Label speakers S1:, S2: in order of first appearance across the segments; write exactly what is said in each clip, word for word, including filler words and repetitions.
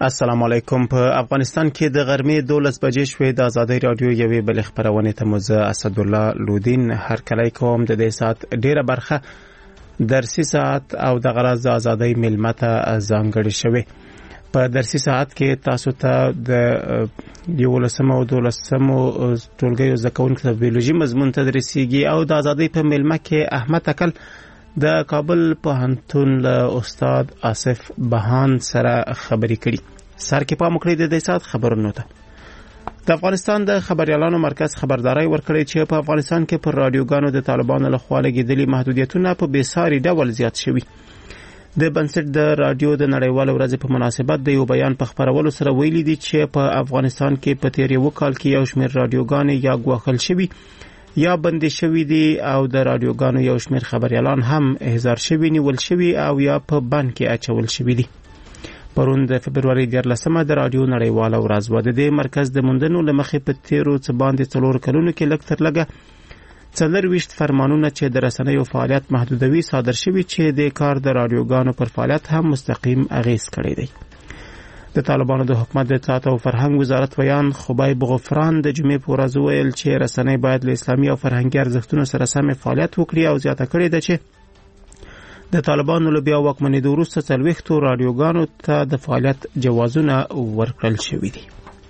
S1: السلام علیکم. په افغانستان کې د غرمې دولس بجې شوې. د ازادي رادیو یوې بلې خبرونه ته مزه اسدالله لودین هر کله کوم د دې سات ډیره برخه درسي ساعت او د غرض ازادي ملمته ځانګړي شوی. په درسي ساعت کې تاسو ته د یولسمو او دولسمو ټولګیو زکونکو ته بیولوژي مضمون تدریسيږي او د ازادي په ملمه کې احمد اکل د کابل پوهنتون له استاد آصف بهان سره خبرې کړي. سر کې پام وکړئ د دې سات خبرونو ته. د افغانستان د خبريالانو مرکز خبرداري ورکړي چې په افغانستان کې پر رادیوګانو د طالبانو لخوا لګیدلي محدودیتونه په بېساري ډول زیات شوي. د بنسټ د رادیو د نړیوال ورځ په مناسبت د یو بیان په خبرولو سره ویلي دي چې په افغانستان کې په تیر یو کال کې یو شمېر رادیوګانې یا ګواښل شوي یا بندي شوي دي او د رادیوګانو یو شمېر خبريالان هم احضار شوي، نیول شوي او یا په بند کې اچول شوي دي. پرون د فبرवरी دیارلسمه د رادیو نړیواله ورځ و. د دې مرکز د موندنو له مخې په تیرو څه باندې څلور کلونو کې لږ تر لږه څلرویشت فرمانونه چې د رسنیو فعالیت محدودوي صادر شوي چې د کار د رادیوګانو پر فعالیت هم مستقیم اغیز کړی دی. د طالبانو د حکومت د اطلاعات او فرهنګ وزارت ویان خبیب غفران د جمعې په ورځ ویل چې رسنۍ باید له اسلامي او فرهنګي ارزښتونو سره سم فعالیت وکړي او زیاته کړې ده چې د طالبانو له بیا واکمنېدو وروسته څلوېښتو رادیوګانو ته د فعالیت جوازونه ورکړل شوي دي.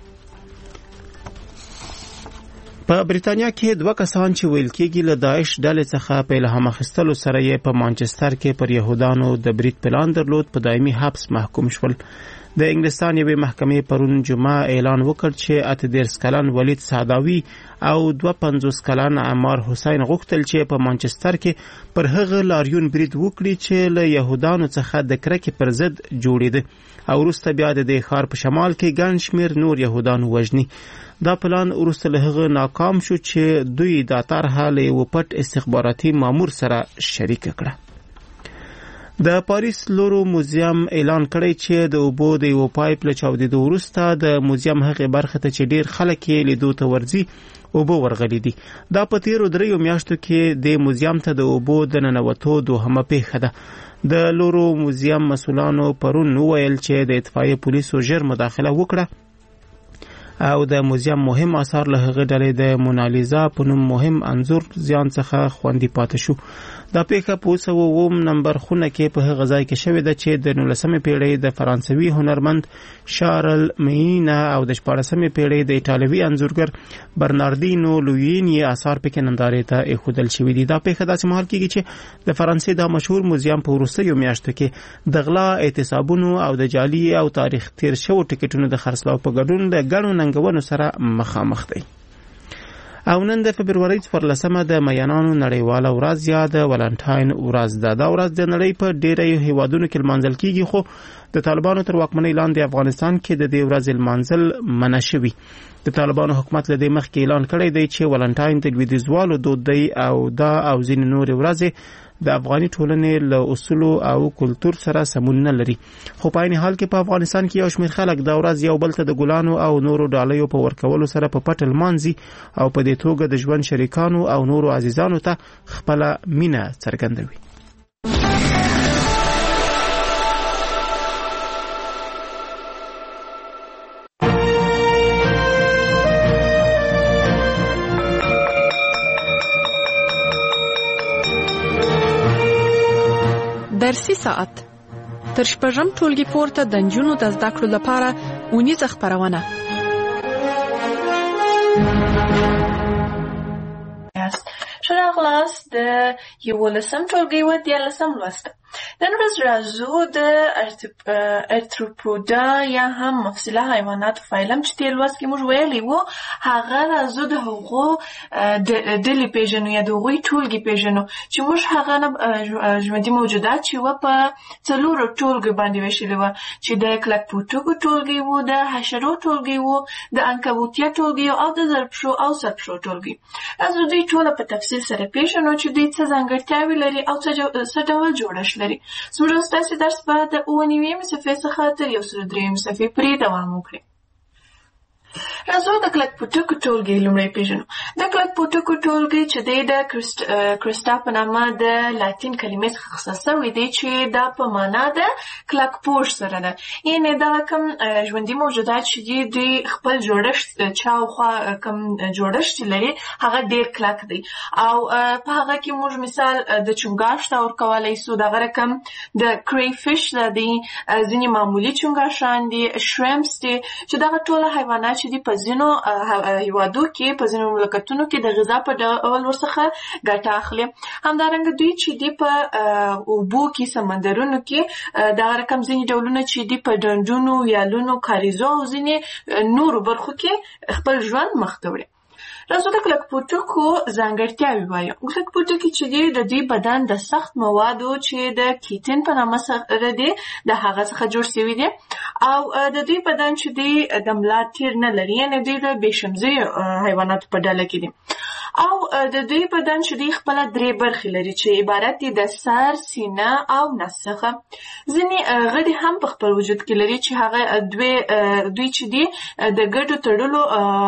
S1: په بریتانیا کې دوه کسان چې ویل کېږي له داعش ډلې څخه په الهام اخیستلو سره یې په مانچستر کې پر یهودانو د برید پلان درلود په دایمي حبس محکوم شول. د انګلستان یوې محکمې پرون جمعه اعلان وکړ چې اته دېرش کلن ولید سعداوي او دوه پنځوس کلن عمار حسین غوښتل چې په مانچستر کې پر هغه لاریون برید وکړي چې له یهودانو څخه د کرکې پر ضد جوړېده او وروسته بیا د دې ښار په شمال کې ګڼ شمېر نور یهودان وژني. دا پلان وروسته له هغه ناکام شو چې دوی دا طرحه له یوه پټ استخباراتي مامور سره شریکه کړه. د پاریس لورو موزیم اعلان کړی چې د اوبو د یو پایپ له چاودېدو وروسته د موزیم هغې برخه ته چې ډیر خلک یې لیدو ته ورځي اوبه ورغلي دي. دا په تیرو دریو میاشتو کې د موزیم ته د اوبو د ننوتو دوهمه پیښه ده. د لورو موزیم مسؤلانو پرون وویل چې د اطفائیې پولیسو ژر مداخله وکړه او د موزیم مهم آثار له هغې ډلې د مونالیزا په نوم مهم انځور زیان څخه خوندي پاتې شو. دا پیښه په اوه سوه اووم نمبر خونه کې په هغه ځای کې شوې ده چې د نولسمې پیړۍ د فرانسوي هنرمند شارل مینا او د شپاړسمې پیړۍ د ایټالوي انځورګر برناردینو لویین یې آثار پکې نندارې ته ایښودل شوي دي. دا پیښه داسې مهال کېږي چې د فرانسې دا مشهور موزیم په وروستیو میاشتو کې د غلا، اعتصابونو او د جعلي او تاریخ تیر شوو ټکټونو د خرڅلاو په ګډون د ګڼو ننګونو سره مخامخ دی. او نن د فبرवरी څوارلسمه د مینانو نړیواله ورځ یا د ولنټاین ورځ ده. دا ورځ د نړۍ په ډیرو هیوادونو کې لمانځل کیږي، خو د طالبانو تر واکمنۍ لاندې افغانستان کې د دې ورځې لمانځل منع شوي. د طالبانو حکومت له دې مخکې اعلان کړی دی چې ولنټاین د لویدیځوالو دود دی او دا او ځینې نورې ورځې د افغاني ټولنې له اصولو او کلتور سره سمون نه لري. خو په عین حال کې په افغانستان کې یو شمېر خلک دا ورځ یو بل ته د ګلانو او نورو ډالیو په ورکولو سره په پټه لمانځي او په دې توګه د ژوند شریکانو او نورو عزیزانو ته خپله مینه څرګندوي.
S2: درسي ساعت تر شپږم ټولګي پورته د نجونو د زده کړو لپاره اونیزه خپرونه.
S3: ښه راغلاست د یولسم ټولګي و دیارلسم لوست. نن ورځ راځو د ارتروپودا یا هم مفصله حیواناتو فایلم چې تیر لوست کې موږ ویلي وو هغه راځو د هغو ډلې پېژنو یا د هغوی ټولګې پېژنو چې موږ هغه ژوندي موجودات چې وه په څلورو ټولګو باندې ویشلي وه چې د کلکپوټکو ټولګی وو، د حشرو ټولګی وو، د عنکبوتیه ټولګی او د زرپښو او سرپښو ټولګی. راځو دوی ټوله په تفصیل سره پېژنو چې دوی څه ځانګړتیاوې لري او څه ډول جوړښت لري. زموږ ستاسې درس به د اووه نوېمې صفحې څخه تر یو سل درېیمې صفحې پورې دوام وکړي. راځو د کلک پوټکو ټولګي لومړی پیژنو. د کلک پوټکو ټولګي چې دی د کرسټا په نامه د لاتین کلمې څخه اخیستل سوی دی چې دا په معنا د کلک پوښ سره ده. یعنې دغه کوم ژوندي موجودات چې دي دوی خپل جوړښت چاوخوا کوم جوړښت لري هغه ډېر کلک دی او په هغه کې موږ مثال د چونګاښ ته ورکولی سو. دغه رقم د کری فش دی، ځینې معمولي چونګاښان دي، شریمپس دي چې دغه ټوله حیوانات چې دي په ځینو هیوادو کې په ځینو مملکتونو کې د غذا په ډول ورڅخه ګټه اخلي. همدارنګه دوی چې دي په اوبو کې سمندرونو کې دغه رقم ځینې ډولونه چې دي په ډنډونو، ویالونو، کاریزو او ځینې نورو برخو کې خپل ژوند مخ ته وړي. راځو د کلک پوټکو ځانګړتیاوې وایو. کلک پوټکي چې دي د دوی بدن د سخت موادو چې د کیټین په نامه سره دي د هغه څخه جوړ شوي دي او د دوی بدن چې دی د ملا تیر نه لري، یعنې دوی د بېشمزیو حیواناتو په ډله کې دي او د دوی بدن چې دی خپله درې برخې لري چې عبارت دي د سر، سینه او نس څخه. ځینې غړي هم په خپل وجود کې لري چې هغه دوی چې دي د ګډو تړلو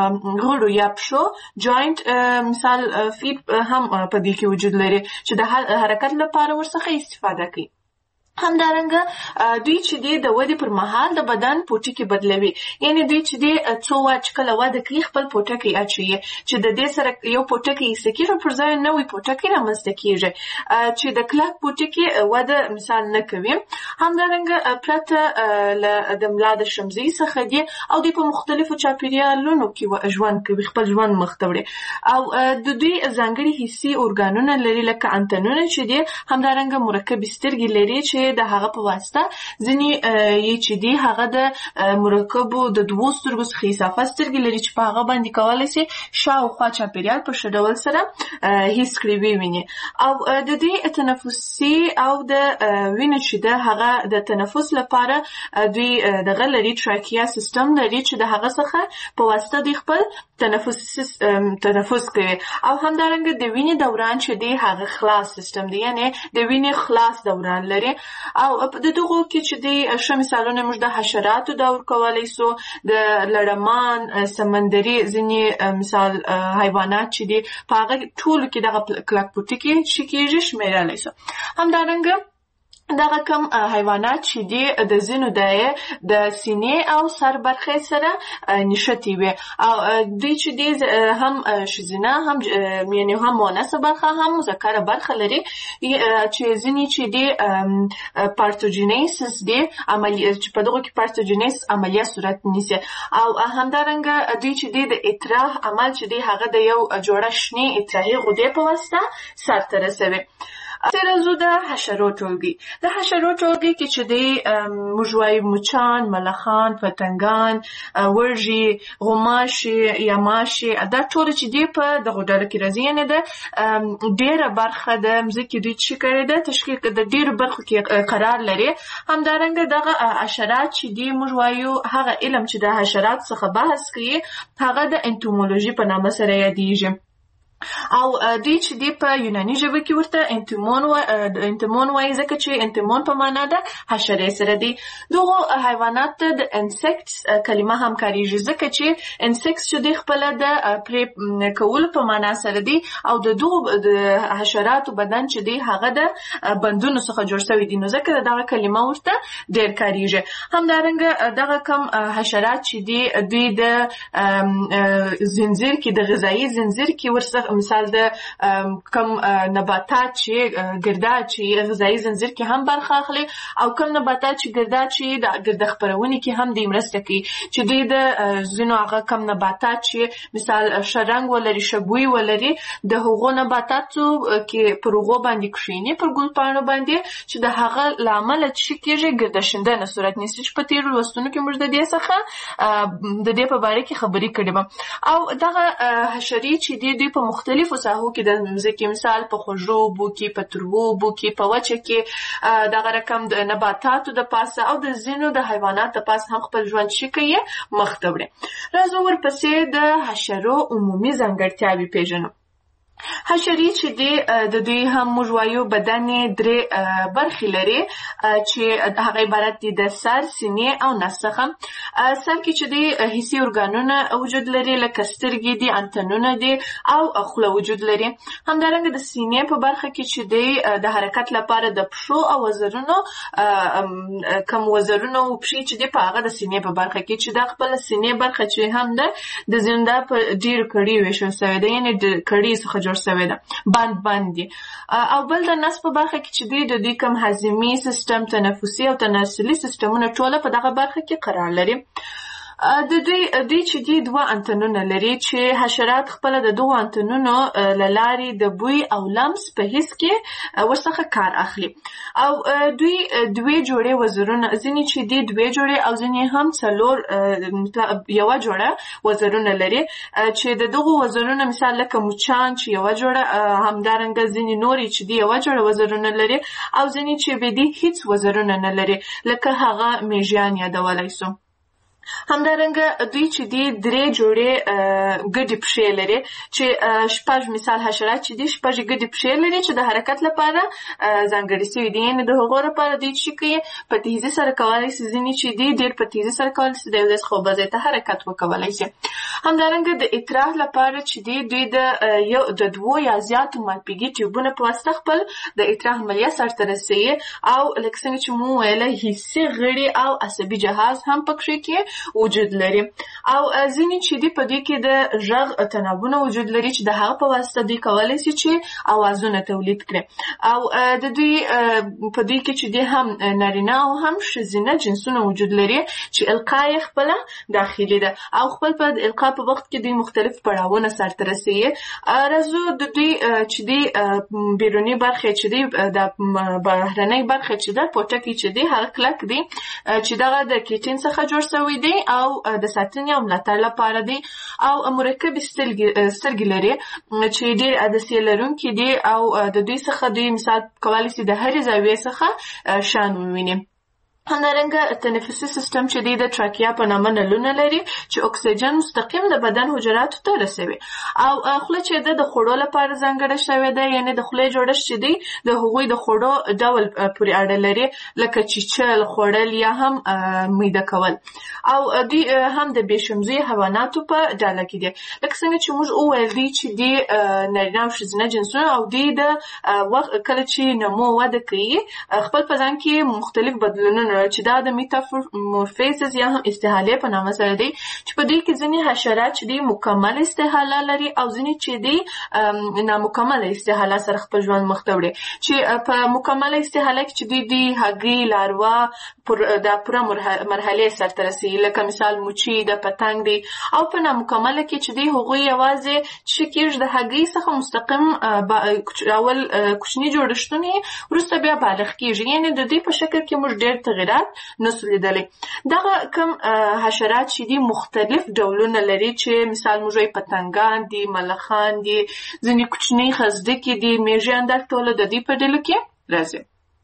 S3: غړو یا پښو جوینټ مثال فیټ هم په دې کې وجود لري چې د حرکت لپاره ورڅخه استفاده کوي. همدارنګه دوی چې دی د ودې پر مهال د بدن پوټکي بدلوي، یعنې دوی چې دی څو وخت کله وده کوي خپل پوټکی اچوي چې د دې سره یو پوټکی ایسته کېږي پر ځای نوی پوټکی رامنځته کېږي چې د کلک پوټکي وده مثال نه کوي. همدارنګه پرته له د ملا د شمزۍ څخه دی او دوی په مختلفو چاپېریالونو کې ژوند کوي، خپل ژوند مخ ته وړي او د دوی ځانګړي حسي ارګانونه لري لکه انتنونه چې دی. همدارنګه مرکبې سترګې لري چې د هغه په واسطه ځینې یې چې دي هغه د مرکبو د دوو سترګو څخه اضافه سترګې لري چې په هغه باندې کولی شي شاوخوا چاپېریال په ښه ډول سره حس کړي وویني او د دې تنفسي او د وینې چې ده هغه د تنفس لپاره دوی دغه لري ټراکیا سیستم لري چې د هغه څخه په واسطه دوی خپل تنفس تنفس کوي او همدارنګه د وینې دوران چې دی هغه خلاص سیستم دی، یعنې د وینې خلاص دوران لري او د دغو کې چې دی ښه مثالونه موږ د حشراتو دا ورکولی سو، د لړمان، سمندري ځینې مثال حیوانات چې دي په هغه ټولو کې دغه کلک پوټکي چې کېږي شمېرلی سو. همدارنګه دغه کم حیوانات چې دي د ځینو د د سینې او سر برخې سره نښتې وي او دوی چې دي هم ښځینه هم یعنې هم مؤنثه برخه هم مذکره برخه لري چې ځینې چې دي پارتوجینیسس دي عملیه چې په دغو کې پارتوجینیس عملیه صورت نیسي او همدارنګه دوی چې دي د اطراح عمل چې دي هغه د یو جوړه شنې اطراحي غدې په واسطه سرته رسوي. راځو د حشرو ټولګي. د حشرو ټولګي کې چې دی موږ وایو مچان، ملخان، پتنګان، وږي، غوماشي، یماشي، دا ټول چې دی په دغو ډلو کې راځي، یعنې د ډېره برخه د مځکې دوی چې کړې ده تشکیل د ډېرو برخو کې قرار لري. همدارنګه دغه حشرات چې دی موږ وایو هغه علم چې د حشرات څخه بحث کوي هغه د انتومولوژي په نامه سره یادیږي او دوی چې دی په یوناني ژبه کې ورته انتمون و انتمون وایي ځکه چې انتمون په معنا ده حشرې سره دی. دغو حیوانات ته د انسیکټس کلمه هم کارېږي ځکه چې انسیکټس چې دی خپله د پرې کولو په معنا سره دی او د دغو د حشراتو بدن چې دی هغه د بندونو څخه جوړ شوی دی، نو ځکه دغه کلمه ورته ډېر کارېږي. همدارنګه دغه کم حشرات چې دی دوی د زنځیر کې د غذایي زنځیر کې ورڅخه مثال د کم نباتات چې ګرداد چې غذایي زنځیر کې هم برخه اخلي او کم نباتات چې ګرداد چې د ګرده خپرونې کې هم دوی مرسته کوي چې دوی د ځینو هغه کم نباتات چې مثال ښه رنګ ولري، ښه بوی ولري، د هغو نباتاتو کې پر هغو باندې کښېني پر ګلپاڼو باندې چې د هغه له امله څه کېږي ګرده شیندنه صورت نیسي چې په تېرو لوستونو کې موږ د دې څخه د دې په باره کې خبرې کړې وه او دغه حشرې چې دي دوی په مختلفو ساحو کې د مځکې مثال په خوږو اوبو کې، په تروو اوبو کې، په وچه کې دغه رقم د نباتاتو د پاسه او د ځینو د حیواناتو د پاسه هم خپل ژوند چې کوي مخ ته وړي. راځو ورپسې د حشرو عمومي ځانګړتیاوې پېژنو. حشرې چې دی د دوی هم موږ وایو بدن یې درې برخې لري چې هغه عبارت دي د سر، سینې او نس څخه. سر کې چې دی حسي ارګانونه وجود لري لکه سترګې دي، انتنونه دي او خوله وجود لري. همدارنګه د سینې په برخه کې چې دی د حرکت لپاره د پښو او وزرونو کم وزرونو او پښې چې دی په هغه د سینې په برخه کې چې دا خپل سینې برخه چې هم ده د زنده په ډیر کړي ویشل شوی دی، یعنی د کړي څخه جوړ شوی ده، بند بند دي. او بل د نس په برخه کې چې دی د دې کم هضمي سیستم، تنفسي او تناسلي سیستمونه ټول په دغه برخه کې قرار لري. د دوی دوی چې دی دوه انتنونه لري چې حشرات خپل د دوه انتنونو له لارې د بوی او لمس په حس کې ورڅخه کار اخلي. او دوی دوه جوړې وزرونه، ځینې چې دی دوه جوړې او ځینې هم څلور یو جوړه وزرونه لري چې د دغه وزرونه مثال لکه مچان چې یو جوړه، همدارنګه ځینې نورې چې دی یو جوړه وزرونه لري او ځینې چې به دی هیڅ وزرونه نه لري لکه هغه میږیان یادولای سو. همدارنګه دوی چې دی درې جوړې ګډې پښې لري چې شپږ مثال حشرات چې دی شپږ ګډې پښې لري چې د حرکت لپاره ځانګړې شوي دي، یعنې د هغو لپاره دوی چې کوي په تیزي سره کولی شي، ځینې چې دی ډېر په تیزي سره کولی شي د یو ځای څخه بل ځای ته حرکت وکولی شي. همدارنګه د اطراح لپاره چې دی دوی د یو د دوو یا زیاتو مالپیږي ټیوبونه په واسطه خپل د اطراح عملیه سرته رسوي او لکه څنګه چې مو ویله حسي غړي او عصبي جهاز هم پکې کې وجود لري. او ځینې چې دی په دې کې د غږ تنابونه وجود لري چې د هغه په واسطه دوی کولی شي چې اوازونه تولید کړي. او د دوی په دې کې چې دی هم نارینه او هم ښځینه جنسونه وجود لري چې القا یې خپله داخلي ده او خپل په القا په وخت کې دوی مختلف پړاوونه سرته رسوي. راځو د دوی چې دی بیروني برخې چې دی د بهرنۍ برخې چې ده پوټکی چې دی هغه کلک دی چې دغه د کیټین څخه جوړ شوی دی او د ساتنې او ملاتړ لپاره دی او مرکب سترګې لري چې ډېر عدسیې لرونکي دي او د دوی څخه دوی مثال کولی شي د هرې زاویې څخه شان وویني. همدارنګه تنفسي سیستم چې دی د تراکیا په نامه نلونه لري چې اکسیجن مستقیم د بدن حجراتو ته رسوي. او خوله چې ده د خوړو لپاره ځانګړې شوې ده، یعنې د خولې جوړښت چې دی د هغوی د خوړو ډول پورې اړه لري لکه چیچل، خوړل یا هم میده کول. او دوی هم د بېشمزي حیواناتو په ډله کې دي لکه څنګه چې موږ وویل دی چې دی نارینه او ښځینه جنسونه او دوی د وخت کله چې نمو وده کوي خپل په ځان کې مختلف بدلونونه چې دا د میتامورفیزس یا هم استحاله په نامه سره دی چې په دې کې ځینې حشرات چې دی مکمل استحاله لري او ځینې چې دی نامکمل استحاله سره خپل ژوند مخ ته وړي. چې په مکمل استحاله کې چې دوی دی هګۍ، لاروا د پوره مرحلې سرته رسوي لکه مثال موچي د پتنګ دی. او په نامکمله کې چې دی هغوی یوازې چې کېږي د هګۍ څخه مستقیم اول کوچني جوړښتونه وروسته بیا بالغ کېږي، یعنې د دوی په شکل کې موږ ډېر تغیرات نسو لیدلی. دغه کم حشرات چې دي مختلف ډولونه لري چې مثال موږ وایي پتنګان دي، ملخان دي، ځینې کوچنۍ خزدکې دي، میږیان دا ټول د دې په ډلو کې راځي.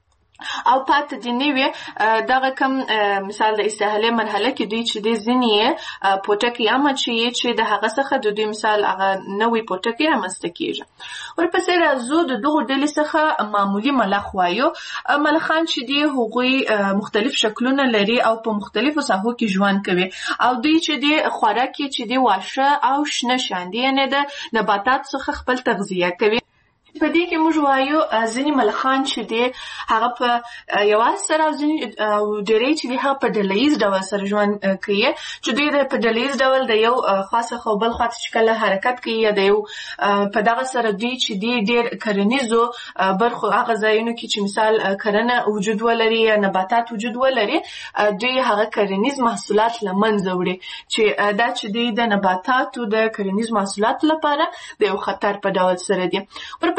S3: او پاتې دي نوې دغه کم مثال د استحاله مرحله کې دوی چې دی ځینې پوټکی عامه چې چې د هغه څخه د دوی مثال هغه نوې پوټکی رامنځته کېږي. ورپسې راځو د دغو ډلې څخه معمولي ملخ وایو. ملخان چې دی هغوی مختلف شکلونه لري او په مختلفو ساحو کې ژوند کوي او دوی چې دی خوراک یې چې دی واښه او شنه شیان دي، یعنې د نباتات څخه خپل تغذیه کوي. په دې کې موږ وایو ځینې ملخان چې دی هغه په یوازې سره او ځینې ډېری چې دی هغه په ډلهییز ډول سره ژوند کوي چې دوی په ډلهییز ډول د یو خوا څخه بل خوا ته چې کله حرکت کوي یا د یو په دغه سره دوی چې دی ډېر کرنیزو برخو هغه ځایونو کې چې مثال کرنه وجود ولري یا نباتات وجود ولري دوی هغه کرنیز محصولات له منځه وړي چې دا چې دی د نباتاتو د کرنیز محصولاتو لپاره د یو خطر په ډول سره دی.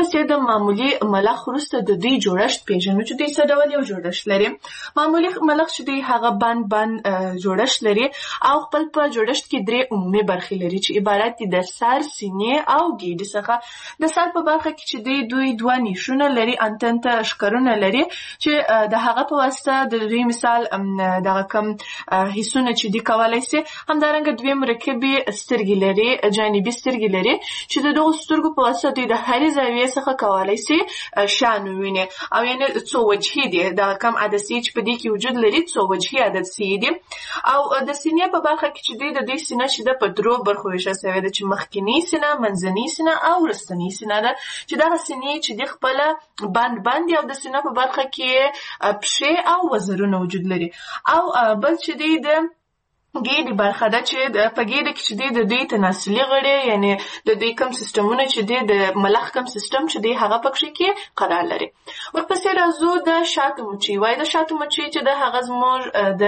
S3: ورپسې د معمولي ملخ وروسته د دوی جوړښت پیژنو چې دوی څه ډول یو جوړښت لري. معمولي ملخ چې دی هغه بند بند جوړښت لري او خپل په جوړښت کې درې عمومي برخې لري چې عبارت دي د سر، سینې او ګیډې څخه. د سر په برخه کې چې دی دوی دوه نیشونه لري، انتن ته ښکرونه لري چې د هغه په واسطه د دوی مثال دغه کم حسونه چې دی کولای شي. همدارنګه دوی مرکبي سترګې لري، جانبي سترګې لري چې د دغو سترګو په واسطه دوی د هرې زاویې څخه کولای شي شیان وویني او یعنې څو وجهي دي. دغه کم عدسیې چې په دې کې وجود لري څو وجهي عدسیې دي. او د سینې په برخه کې چې دوی د دوی سینه چې ده په درو برخو ویشل شوې ده چې مخکینی سینه، منځنۍ سینه او وروستنۍ سینه ده چې دغه سینې چې دي خپله بند بند دي او د سینه په برخه کې پښې او وزرونه وجود لري. او بل چې دی د ګیډې برخه ده چې په ګیډه کې چې دی د دوی تناسلي غړي یعنې د دوی کم سیستمونه چې دی د ملخ کم سیستم چې دی هغه پکښې کې قرار لري. ورپسې راځو د شاتو مچۍ. وایي د شاتو مچۍ چې د هغه زموږ د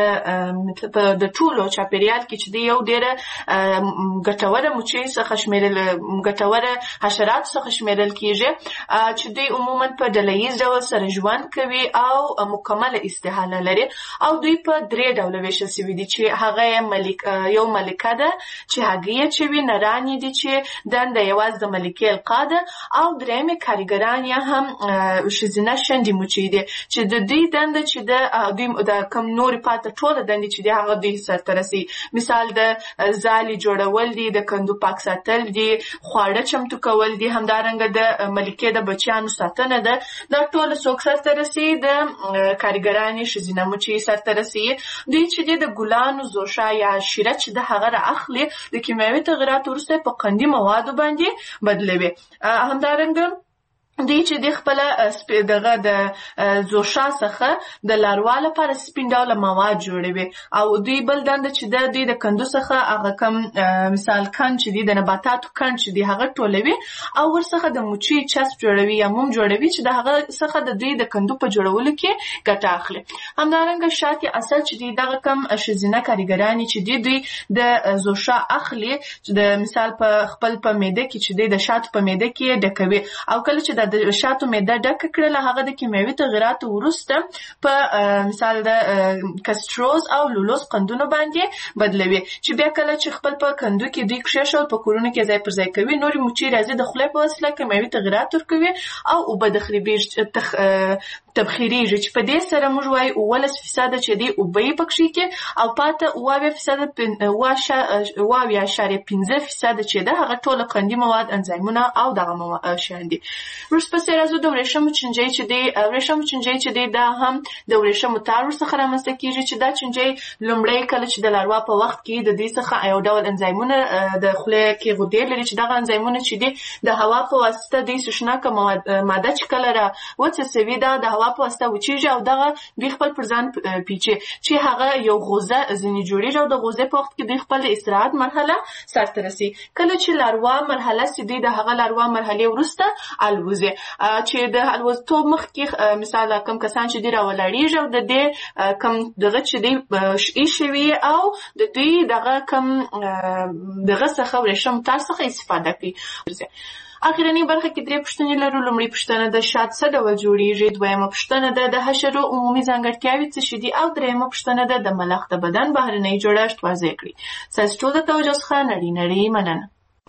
S3: د ټولو چاپېریال کې چې دی یو ډېره ګټوره مچۍ څخه شمېرل ګټوره حشراتو څخه شمېرل کېږي چې دوی عموما په ډله ییز ډول سره ژوند کوي او مکمله استحاله لري او دوی په درې ډوله ویشل شوي دي چې هغه ملک یو ملکه ده چې هګۍ اچوي، نران یې دي چې دنده یوازې د ملکې القا ده او درېیمې کارګران یا هم ښځینه شنډې مچۍ دي چې د دوی دنده چې د دوی د کم نورې پاته ټوله دندې چې دي هغه دوی سرته رسوي. مثال د ځالې جوړول دي، د کندو پاک ساتل دي، خواړه چمتو کول دي، همدارنګه د ملکې د بچیانو ساتنه ده. دا ټوله څوک سرته رسوي؟ د کارګرانې ښځینه مچۍ سرته رسوي. دوی چې دي د ګلانو زوشه یا شیره چې د هغه را اخلي د کیمیاوي تغیراتو وروسته په قندي موادو باندې بدلوي. همدارنګه دوی چې د خپله دغه د زوشا څخه د لاروا لپاره سپین ډوله مواد جوړوي او دوی بل دنده چې د دوی د کندو څخه هغه کم مثال کند چې دی د نباتاتو کند چې دی هغه ټولوي او ورڅخه د مچۍ چسب جوړوي یا موم جوړوي چې د هغه څخه د دوی د کندو په جوړولو کې ګټه اخلي. همدارنګه شاتې اصل چې دی دغه کم ښځینه کارګرانې چې دی دوی د زوشا اخلي چې د مثال په خپل په معده کې چې دی د شاتو په معده کې ډکوي او کله چې د شاتو معده ډکه کړله هغه د کیمیاوي تغیراتو وروسته په مثال د کستروز او لولوز قندونو باندې بدلوي چې بیا کله چې خپل په کندو کې دوی کښېښول په کورونو کې ځای پر ځای کوي. نورې مچۍ راځي د خولې په وسیله کیمیاوي تغیرات ورکوي او اوبه تبخیریږي چې په دې سره موږ وایو اوولس فیصده چې دی اوبه یې پکښې کې او پاته اوه اویا فیصده اوه اویا اعشاریه پنځه فیصده چې ده هغه ټوله قندي مواد، انزایمونه او دغه شیان دي. ورپسې راځو د ورېښمو چینجۍ چې دی. ورېښمو چینجۍ چې دی دا هم د ورېښمو تار ورڅخه رامنځته کېږي چې دا چینجۍ لومړی کله چې د لاروا په وخت کې د دوی څخه یو ډول انزایمونه د خولې کې غدې لري چې دغه انزایمونه چې دی د هوا په واسطه دوی سوشناکه ماده چې کله را وڅڅوي دا د هوا په واسطه وچېږي او دغه دوی خپل پر ځان پیچي چې هغه یو غوزه ځینې جوړېږي او د غوزې په وخت کې دوی خپل استراحت مرحله سرته رسي. کله چې لاروا مرحله چې دوی د هغه لاروا مرحلې وروسته الوزي چې د الوزتوب مخکې مثال کم کسان چې دی راولاړېږي او د دې کم دغه چې دی ایښې وي او د دوی دغه کم دغه څخه ورېښم تار څخه استفاده کوي. اخرنی برخه کې درې پوښتنې لرو. لومړی پوښتنه د شات څه ډول جوړیږي، دویمه پوښتنه ده د حشرو عمومي ځانګړتیاوې څه شي دي او دریمه پوښتنه ده د ملخ د بدن بهرنی جوړښت واضح کړي. ستاسو ټول د توجه څخه نړۍ نړۍ مننه.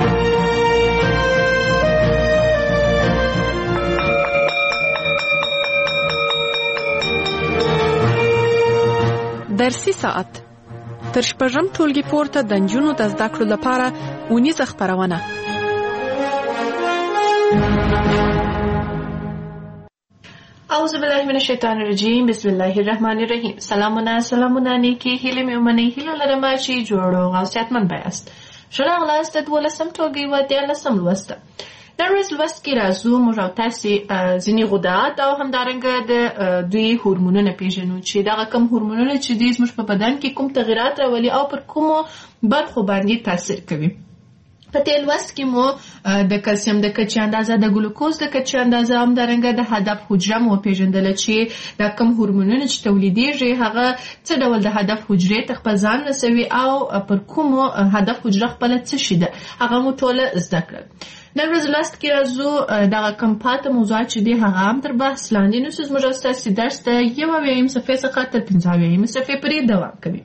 S2: درسي ساعت تر شپږم ټولګي پورته د نجونو د زده کړو لپاره اونیزه خپرونه.
S3: اعوذ بالله من الشیطان الرجیم، بسم الله الرحمن الرحیم. سلامونه سلامونه نیکی هیله مې ومنئ. هیله لرم چې جوړ روغ او صحتمند یاست. ښه راغلاست د دولسم ټولګي و دیارلسم لوست. نن ورځ لوست کې راځو موږ او تاسې ځینې غدات او همدارنګه د دوی هورمونونه پیژنو چې دغه کوم هورمونونه چې دوی زموږ په بدن کې کوم تغیرات راولي او پر کومو برخو باندې تاثیر کوي.
S4: په دې لوست کې مو د کلسیم د کچې اندازه، د ګلوکوز د کچې اندازه، همدارنګه د هدف حجره مو وپېژندله چې دا کوم هورمونونه چې تولیدېږي هغه څه ډول د هدف حجرې ته خپل ځان رسوي او پر کومو هدف حجره خپله څه شي ده هغه مو ټوله زده کړل. نن ورځ لوست کې راځو دغه کوم پاته موضوعات چې دي هغه هم تر بحث لاندې نیسو. زموږ ستاسې درس د یو اویایم صفحې څخه تر پنځه اویایم صفحې پورې دوام کوي.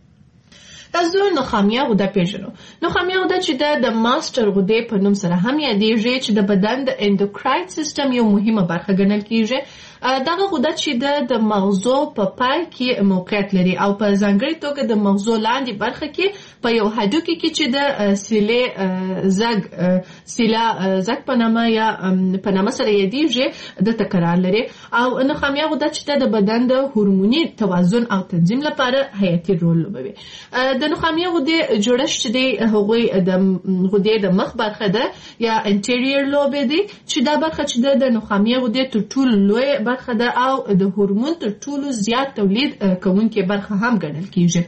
S4: تاسو نخامیه غده پیژنو. نخامیه غده چې د ماستر غده په نوم سره هم یادېږي چې د بدن د اندوکراین سیستم یو مهمه برخه ګڼل کیږي. دغه غده چې د مغزو په پای کې موقعیت لري او په ځانګړي توګه د مغزو لاندې برخه کې په یو هډوکي کې چې د سیلې زګ سیلا زګ په نامه یا په نامه سره یادېږي د تکرار لري. او نخامیه غده چې د بدن د هورموني توازن او تنظیم لپاره حیاتي رول لوبوي. د نخامیه غدې جوړښت چې دی هغوی د غدې د مخ برخه ده یا انټیریور لوب دی چې دا برخه چې ده د نخامیه غدې تر ټولو لوی برخه ده او د هورمون تر ټولو زیات تولید کوونکې برخه هم ګڼل کیږي.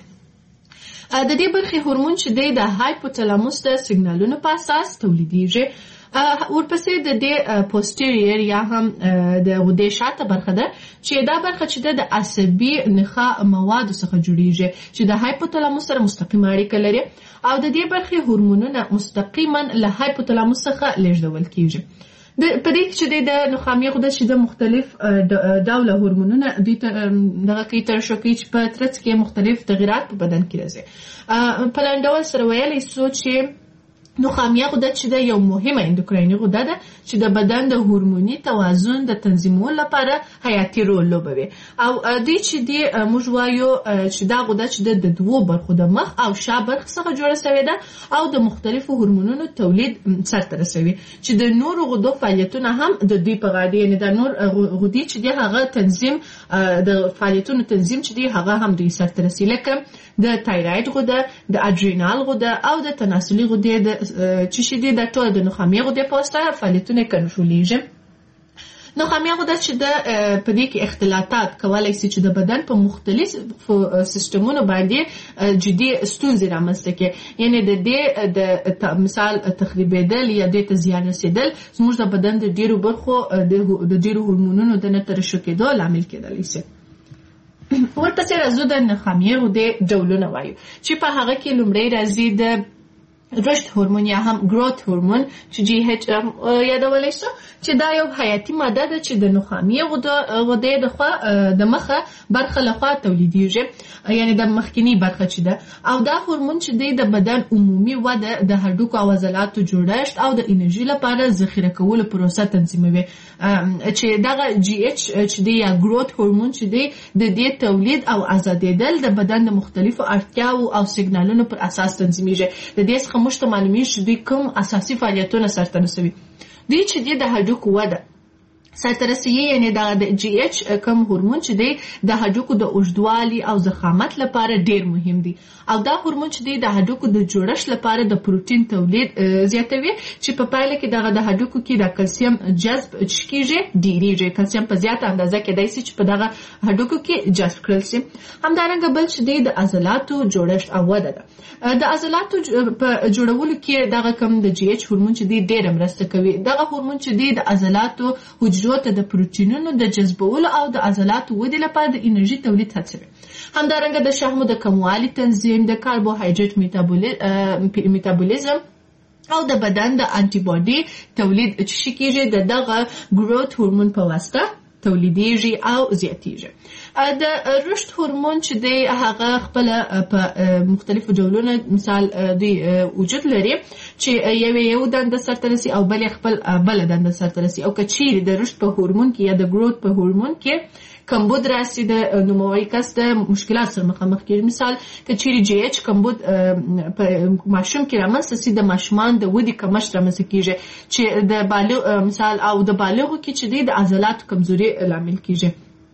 S4: د دې برخې هورمون چې دی د هایپوتلاموس د سیګنالونو په اساس تولیدیږي. ورپسې د دې پوسټیریر یا هم د غدې شاته برخه ده چې دا برخه چې ده د عصبي نخاع موادو څخه جوړیږي چې د هایپوتلاموس سره مستقیمه اړیکه لري او د دې برخې هورمونونه مستقیما له هایپوتلاموس څخه لیږدول کیږي. په دې چې د نخامیه غده چې د مختلف ډوله هورمونونه دوی دغه کوي ترشح کوي چې په ترڅ کې مختلف تغیرات په بدن کې راځي. په لاندې ډول سره ویلی سو چې نخامیه غده چې د یو مهمه اندوکرایني غده ده چې د بدن د هورموني توازن د تنظیمولو لپاره حیاتي رول لوبوي. او دوی چې دی موږ وایو چې دا غده چې د دوو برخو د مخ او شا برخې څخه جوړه شوې ده او د مختلفو هورمونونو تولید سرته رسوي چې د نورو غدو فعالیتونه هم د دوی په غاړه دي. یعنې د نور غدې چې دی هغه تنظیم د فعالیتونو تنظیم چې دی هغه هم دوی سرته رسي لکه د تایراید غده، د اډرینال غده او د تناسلي غدې د چې شي دي د ټول د نخامیه غدې په واسطه فعالیتونه کنټرولېږي. نخامیه غده چې د په دې کې اختلاطات کولی شي چې د بدن په مختلفو سیستمونو باندې جدي ستونزې رامنځته کړي. یعنې د دې د مثال تخریبېدل یا دې ته زیان رسېدل زموږ د بدن د ډېرو برخو د ډېرو هورمونونو د نه ترشح کېدو لامل کېدلی شي. ورپسې راځو د نخامیه غدې ډولونه وایو چې په هغه کې لومړی راځي د رشد هورمون یا هم گروت هورمون چې جی ایچ یادولی شو چې دا یو حیاتي ماده ده چې د نخامیه غدې د خوا د مخه برخه لخوا تولیدیږي یعنی د مخکینی برخه چې ده. او دا هورمون چې دی د بدن عمومي وده، د هډوکو او عضلاتو جوړښت او د انرژي لپاره ذخیره کولو پروسه تنظیموي. چې دغه جی ایچ چې دی یا گروت هورمون چې دی د دې تولید او آزادېدل د بدن د مختلفو اړتیاو او سیګنالونو پر اساس تنظیمیږي. د دې څخه موږ ته معلومیږي چې دوی کوم اساسي فعالیتونه سرته رسوي. دوی چې دی د هډوکو وده سرته رسوي یعنې د جی ایچ کوم هورمون چې دی د هډوکو د اوږدوالي او ضخامت لپاره ډیر مهم دی. او دا هورمون چې دی د هډوکو د جوړښت لپاره د پروتین تولید زیاتوي چې په پایله کې دغه د هډوکو کې د کلسیم جذب کیږي ډیریږي. کلسیم په زیاته اندازه کېدای شي چې په دغه هډوکو کې جذب کړل شي. همدارنګه بل چې دی د عضلاتو جوړښت او وده ده. د عضلاتو په جوړولو کې دغه کوم د جی ایچ هورمون چې دی ډیره مرسته کوي. دغه هورمون چې دی د عضلاتو حجرو ته د پروتینونو د جذبولو او د عضلاتو ودې لپاره د انرژي تولید هڅوي. همدارنګه د شحمو د کموالي تنظیم، د کاربوهایډریټ میتابولیزم او د بدن د انټي باډي تولید چې کیږي د دغه گروت هورمون په واسطه تولیدیږي او زیاتیږي. د رشد هورمون چې دی هغه خپل په مختلفو ډولونو مثال دی وجود لري چې یو یو دنده سرته رسي او بل خپل بل دنده سرته رسي. او که چیرې د رشد په هورمون کې یا د گروت په هورمون کې کمبود راسي د نوموړي کس د مشکلات سره مخامخ کېږي. مثال که چیرې جی ایچ کمبود په ماشوم کې رامنځته سي د ماشومان د ودې کمښت رامنځته کېږي چې د بالغ مثال او د بالغو کې چې دی د عضلاتو کمزوري لامل کېږي.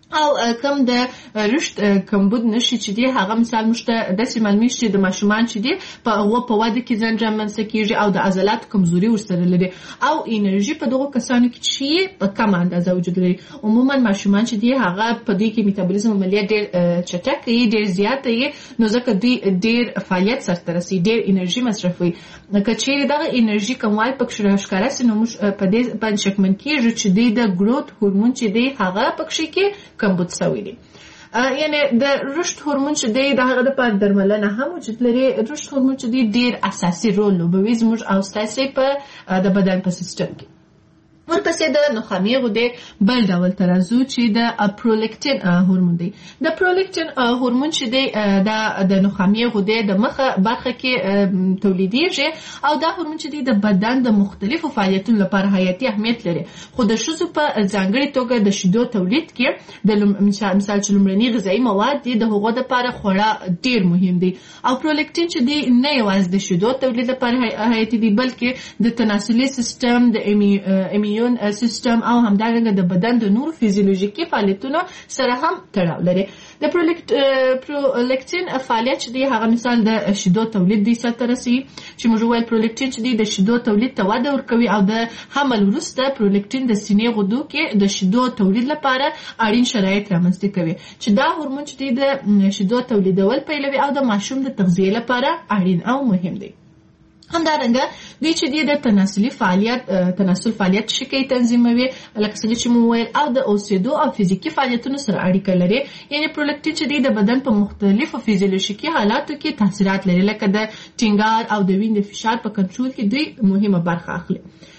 S4: او کم د رشد کمبود نشي چې دی هغه مثال مشته د سیمالمی چې د ماشومان چې دی په هغه په واده کې زنجان منځ کېږي او د عضلات کمزوري ورسره لري او انرژي په دغه کسانو کې چې په کم اندازه وجود لري. عموما ماشومان چې دی هغه په دې کې میتابولیزم عملیات ډېر چټک وي ډېر زیات وي نو ځکه دوی ډېر فعالیت سره رسي ډېر انرژي مصرفوي. که چیرې دغه انرژي کموال پکې ښکاره سي نو موږ په دې باندې شکمن کېږو چې دی د ګروت هورمون چې دی هغه پکې کې کمبود سوی دی. یعنی د رشد هورمون چې دی د هغه لپاره درملنه هم وجود لري. رشد هورمون چې دی ډېر اساسي رول لوبوي زموږ او ستاسې په د بدن په سیستم کې. ورپسې د نخامې غدې بل ډول ته راځو چې د پرولیکټین هورمون دی. د پرولیکټین هورمون چې دی دا د نخامې غدې د مخه برخه کې تولیدېږي او دا هورمون چې دی د بدن د مختلفو فعالیتونو لپاره حیاتي اهمیت لري. خو د ښځو په ځانګړې توګه د شیدو تولید کې د مثال چې لومړني غذایي مواد دي د هغو لپاره خورا ډېر مهم دي. او پرولیکټین چې دی نه یوازې د شیدو تولید لپاره حیاتي دی بلکې د تناسلي سیستم د امی ایمیون سیستم او همدارنګه د بدن د نورو فیزیولوژیکي فعالیتونو سره هم تړاو لري. د پرولیکټین فعالیت چې دی هغه مثال د شیدو تولید دی سره رسي چې موږ وایو پرولیکټین چې دی د شیدو تولید ته وده ورکوي او د حمل وروسته پرولیکټین د سینې غدو کې د شیدو تولید لپاره اړین شرایط رامنځته کوي چې دا هورمون چې دی د شیدو تولیدول پیلوي او د ماشوم د تغذیې لپاره اړین او مهم دی. همدارنګه دوی چې دی د تناسلي فعالیت تناسل فعالیت شي کوي تنظیموي لکه څنګه چې مو ویل او د اوسېدو او فزیکي فعالیتونو سره اړیکه لري. یعنی پرولیکټین چې دی د بدن په مختلفو فیزیولوژیکي حالاتو کې تاثیرات لري لکه د ټینګار او د وینې د فشار په کنټرول کې دوی مهمه برخه اخلي.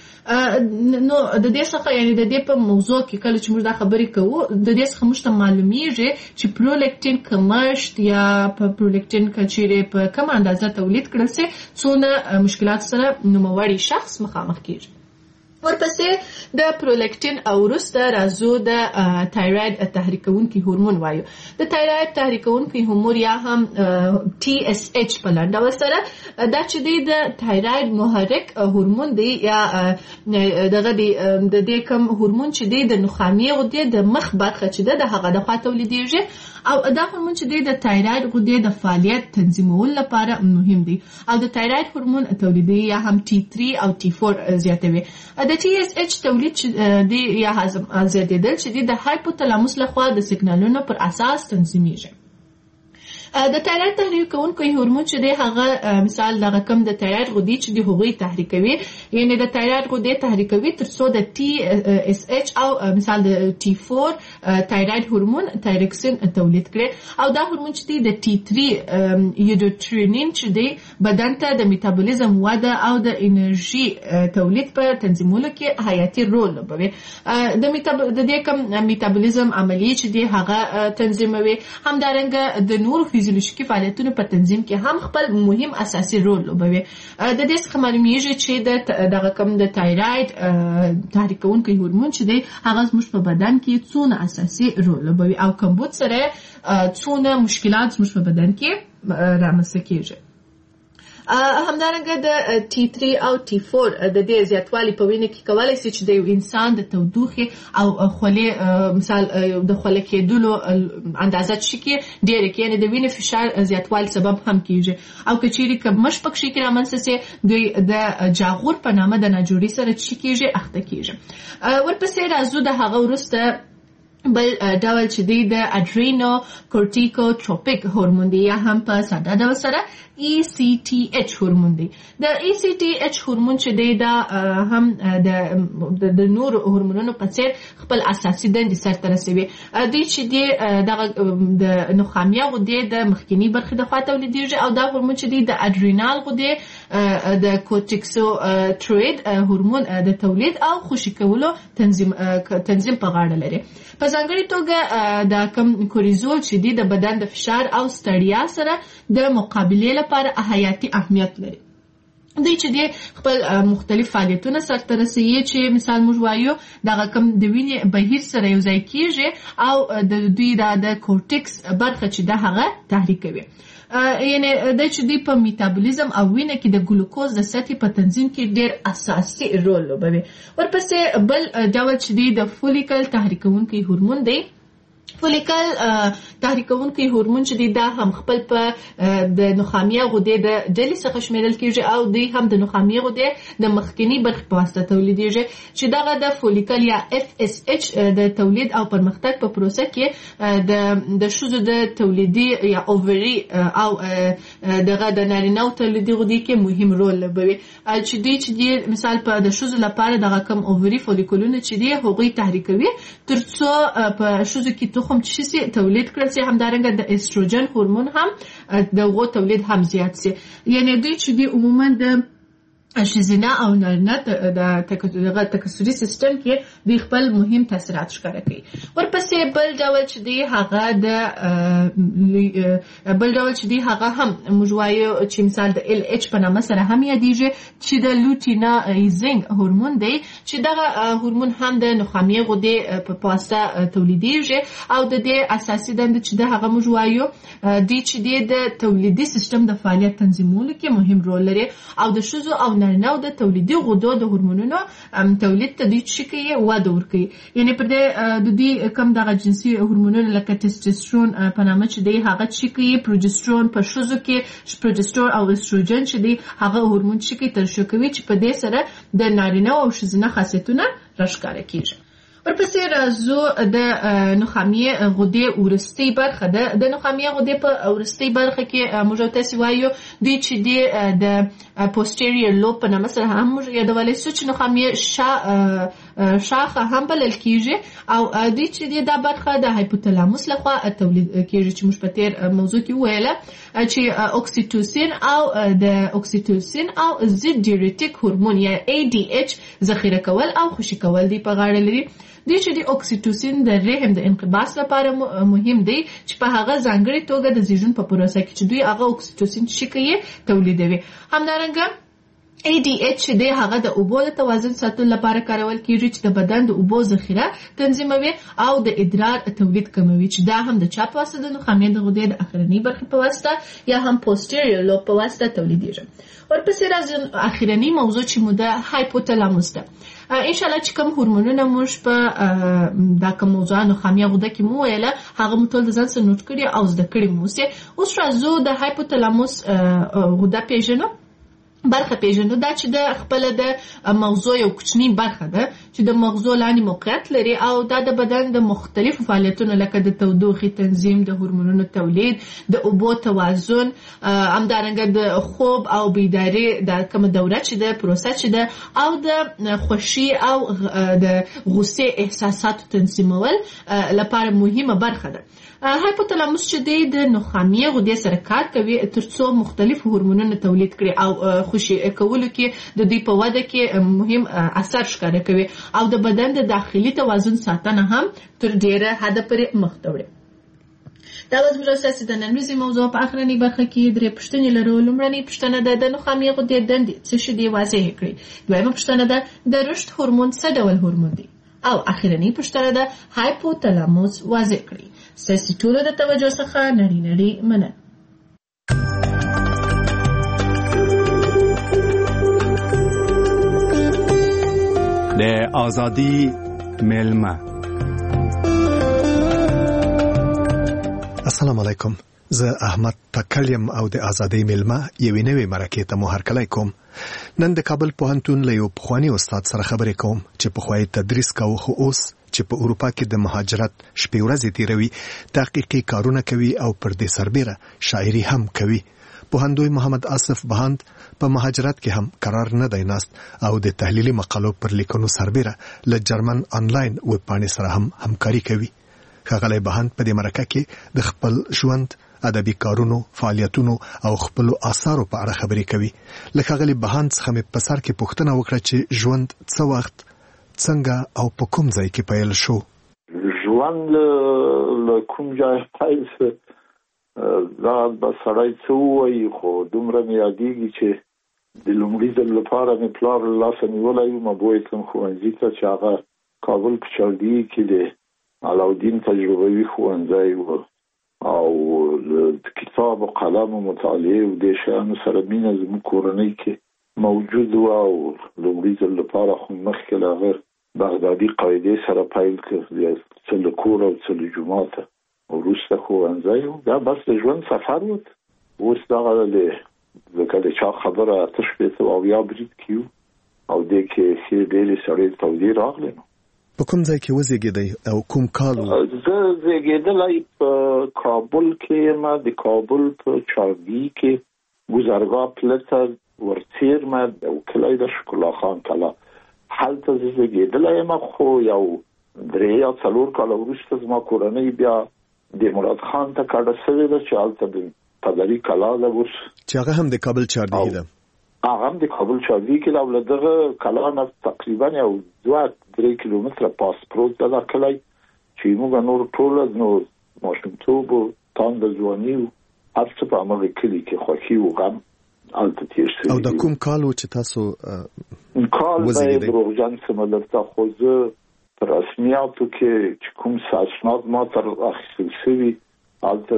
S4: نو د دې څخه یعنی د دې په موضوع کې کله چې موږ دا خبرې کوو د دې څخه موږ ته معلومیږي چې پرولیکټین کمښت یا په پرولیکټین کچېرې په کم اندازه تولید کړل سي څونه مشکلات سره نوموړی شخص مخامخ کیږي. ورپسې د پرولیکټین او وروسته راځو د تایراید تحریکونکي هورمون وایو. د تایراید تحریکونکي هورمون یا هم ټي اس ایچ په لنډ ډول سره دا چې دی د تایراید محرک هورمون دی یا دغه دی د دې کوم هورمون چې دی د نخامې غدې د مخ برخه چې ده د هغه د خوا تولیدېږي او دا هورمون چې دی د تایراید غدې د فعالیت تنظیمولو لپاره مهم دی او د تایراید هورمون تولیدي یا هم ټي تھری او ټي فور زیاتوي. د ټي اس ایچ تولید چې دی یا هضم زیاتېدل چې دی د هایپوتلاموس لخوا د سیګنالونو پر اساس تنظیمیږي. د تایراید تحریکونکي هورمون چې دی هغه مثال دغه کم د تایراید غدې چې دی هغوی تحریکوي یعنی د تایراید غدې تحریکوي تر څو د ټي اس ایچ او مثال د ټي فور تایراید هورمون تایروکسین تولید کړي او دا هورمون چې دی د ټي تھری یوډوټرینین چې دی بدن ته د میتابولیزم وده او د انرژي تولید په تنظیمولو کې حیاتي رول لوبوي. د د دې کوم میتابولیزم عملیې چې دی هغه تنظیموي. همدارنګه د نورو فیزیولوژیکي فعالیتونو په تنظیم کې هم خپل مهم اساسي رول لوبوي. د دې څخه معلومیږي چې دغه کوم د تایراید تحریکونکي هورمون چې دی هغه زموږ په بدن کې څونه اساسي رول لوبوي او کمبود سره څونه مشکلات زموږ په بدن کې رامنځته کېږي. همدارنګه د ټي تھری او ټي فور د دې زیاتوالي په وینه کې کولای شي چې د یو انسان د تودوخې او خولې مثال د خولې کېدلو اندازه شي کې ډېر کې یعنی د وینې فشار زیاتوالي سبب هم کېږي او که چیرې کمښت پکې کې رامنځته سي دوی د جاغور په نامه د ناجوړي سره چې کېږي اخته کېږي. ورپسې راځو د هغه وروسته بل ډول چې دی د اډرینو کورټیکوټروپیک هورمون دی یا هم په ساده ډول سره ای سی ټي ایچ هورمون دی. د ای سی ټي ایچ هورمون چې دی دا هم د د نور هورمونونو په څیر خپل اساسي دندې سرته رسوي. دوی چې دی دغه د نخامیه غدې د مخکینی برخې د خوا تولیدېږي او دا هورمون چې دی د اډرینال غدې د کورټیکوټروئید هورمون د تولید او خوشي کولو تنظیم تنظیم په غاړه لري. په ځانګړې توګه د کم کوریزول چې دی د بدن د فشار او ستړیا سره د مقابلې لپاره حیاتي اهمیت لري. دوی چې دی خپل مختلف فعالیتونه سرته رسوي چې مثال موږ وایو دغه کم د وینې بهیر سره یو ځای کېږي او د دوی د کورټیکس برخه چې ده هغه تحریکوي. یعنی د چې دی په میتابولیزم او وینه کې د ګلوکوز د سطحې په تنظیم کې ډېر اساسي رول لوبوي. ورپسې بل ډول چې دی د فولیکل تحریکونکي هورمون دی فولیکل تحریکونکي هورمون چې دی دا هم خپل په د نخامیه غدې د ډلې څخه شمیرل کیږي او دی هم د نخامیه غدې د مخکنی برخې په واسطه تولیدیږي چې دغه د فولیکل یا اف اس اچ د تولید او پرمختګ په پروسه کې د د شوزو د تولیدي یا اووري او دغه د نارینه تولیدي غدې کې مهم رول لوبوي چې دی چې دی مثال په د شوزو لپاره دغه کم اووري فولیکولونه چې دی هغوی تحریکوي ترڅو په شوزو کې تخم چې شي تولید کړل شي همدارنګه د استروجن هورمون هم دغه تولید هم زیات شي یعنی دوی چې دی عموما د ښځینه او نارینه د تکثري سیستم کې د خپل مهم تاثیرات ښکاره کوي. ورپسې بل ډول چې دی هغه د بل ډول چې دی هغه هم موږ وایو چې مثال د ال اچ په نامه سره هم یادیږي چې د لوټینایزینګ هورمون دی چې دغه هورمون هم د نخامیه غدې په واسطه تولیدیږي او د دې اساسي دنده چې د هغه موږ وایو دی چې دی د تولیدي سیستم د فعالیت تنظیمولو کې مهم رول لري او د ښځو او نارینه د تولیدي غدو د هورمونونو تولید ته دوی چې کوي وده ورکوي یعنی پر دې د دې کم دغه جنسي هورمونونه لکه ټسټوسترون په نامه چې دی هغه چې کوي پروجسترون په ښځو کې پروجسترون او استروجن چې دی هغه هورمون چې کوي ترشح کوي چې په دې سره د نارینه او ښځینه خاصیتونه راښکاره کیږي. ورپسې راځو د نخامیه غدې ورستۍ برخه ده. د نخامیه غدې په ورستۍ برخه کې موږ تاسو وایو دوی چې دی د پوسټیریور لوب په نامه سره هم موږ یادولی سو چې نخامیه شا شاخه هم بلل کیږي او دوی چې دی دا برخه د هایپوتالاموس لخوا تولید کیږي چې موږ په تیر موضوع کې ویله چې اوکسیټوسین او د اوکسیټوسین او ضد ډیورټیک هورمون یا ای ډي اچ ذخیره کول او خوشي کول دی په غاړه لري. دوی چې د اوکسیټوسین د رحم د انقباض لپاره مهم دی چې په هغه ځانګړي توګه د زیږون په پروسه کې چې دوی هغه اوکسیټوسین چې کوي تولیدوي. همدارنګه ای ډي اچ دی هغه د اوبو د توازن ساتلو لپاره کارول کیږي چې د بدن د اوبو ذخیره تنظیموي او د ادرار تولید کموي چې دا هم د چا په واسطه د نخامیه د غدې د اخرنۍ برخې په واسطه یا هم پوسټیریور لوب په واسطه تولیدیږي. ورپسې راځي اخرنۍ موضوع چې مو د هایپوتالاموس ده. ان شاء الله چې کوم هورمونونه موږ په دا کوم موضوع نخامیه غده کې مو ویله هغه مو ټول د ځان سره نوٹ کړي او زده کړي مو سي. اوس راځو د هایپوتالاموس غده پیژنو برخه پیژنو. دا چې د خپل د مغزو یو کوچنی برخه ده چې د مغزو لاندې موقعیت لري او دا د بدن د مختلفو فعالیتونو لکه د تودوخې تنظیم، د هورمونونو تولید، د اوبو توازن، همدارنګه د خوب او بیداری د کوم دوره چې د پروسه چې ده او د خوښي او د غصې احساساتو تنظیمول لپاره مهمه برخه ده. هایپوتالاموس چې دی د نخامیه غدې سره کار کوي ترڅو مختلف هورمونونه تولید کړي او خوشي کولو کې د دوی په وده کې مهم اثر ښکاره کوي او د بدن د داخلي توازن ساتنه هم تر ډیره حده پورې مخ ته وړي. دا اوس موږ تاسو د نن ورځې موضوع په اخرنۍ برخه کې درې پوښتنې لرو. لومړنۍ پوښتنه ده د نخامیه غدې دندې څه شي دي واضح کړئ. دویمه پوښتنه ده د رشد هورمون څه ډول هورمون دی او اخرنۍ پوښتنه ده هایپوتالاموس واضح کړئ. ستاسو ټولو د توجه څخه نړۍ نړۍ مننه.
S5: د آزادی میلمه.
S6: السلام علیکم، زه احمد تکلیم او د آزادی میلمه یوې نوې مرکې ته مو هرکلی کوم. نن د کابل پوهنتون له یو پخواني استاد سره خبرې کوم چې پخوانی تدریس کاوه خو اوس چې په اروپا کې د مهاجرت شپې ورځې تیروي، تحقیقي کارونه کوي او پر دې سربیره شاعري هم کوي. پوهندوی محمد آصف بهاند په مهاجرت کې هم قرار نه دی ناست او د تحلیلي مقالو پر لیکنو سربیره له جرمن آنلاین ویب پاڼې سره هم همکاري کوي. ښاغلی بهاند په دې مرکه کې د خپل ژوند، ادبي کارونو، فعالیتونو او خپل آثارو په اړه خبرې کوي. له ښاغلي بهاند څخه مې په سر کې پوښتنه وکړه چې ژوند څه وخت، څنګه او په کوم ځای کې پیل شو.
S7: ژوند له کوم ځای پیل شو دا به سړی څه ووایي، خو دومره مې یادېږي چې د لومړي ځل لپاره مې پلار له لاسه نیولی وم بوتلم ښوونځي ته چې هغه کابل په چاردي کې د علاودین تجربوي ښوونځی و او د کتاب و قلم و مطالعې و دې شیانو سره مینه زموږ کورنۍ کې موجود و او لومړي ځل لپاره خو مخکې له هغه بغدادي قاعده سره پیل کړ چې له کور او چې له جماعت وروسته ښوونځی دا بس د ژوند سفر و اوس دغه له ځکه د چا خبره تشبیه او یا برید کیو او د کې چې ډېر سړی توضیح راغلی نو
S6: په کوم ځای کې وزګیدای او کوم کال
S7: زه زګیدلای په کابل کې ما د کابل په چارګي کې گذرگاه پلتر ورتیر ما او کلای د شکلا خان کلا حالت زګیدلای ما خو یو درې یا څلور کال وروسته زما کورنۍ بیا د مراد خان ته کډه سوي ده چې حالت د پدری کلا د ورس
S6: چې هغه هم د کابل چارګي ده
S7: هغه هم د کابل چارګي کې له دغه کلا نه تقریبا یو دوه درې کیلومتره پاس پروت ده کلی چې موږ نور ټول نو ماشومتوب او تاند ځواني هر څه په امر کلی کې خوښي او غم البته تیر شي
S6: او د کوم کال چې تاسو
S7: کال به بروجان سمدرته خو زه پر رسمیاتو کې چې کوم ساسنات ما تر اخیستل شوی البته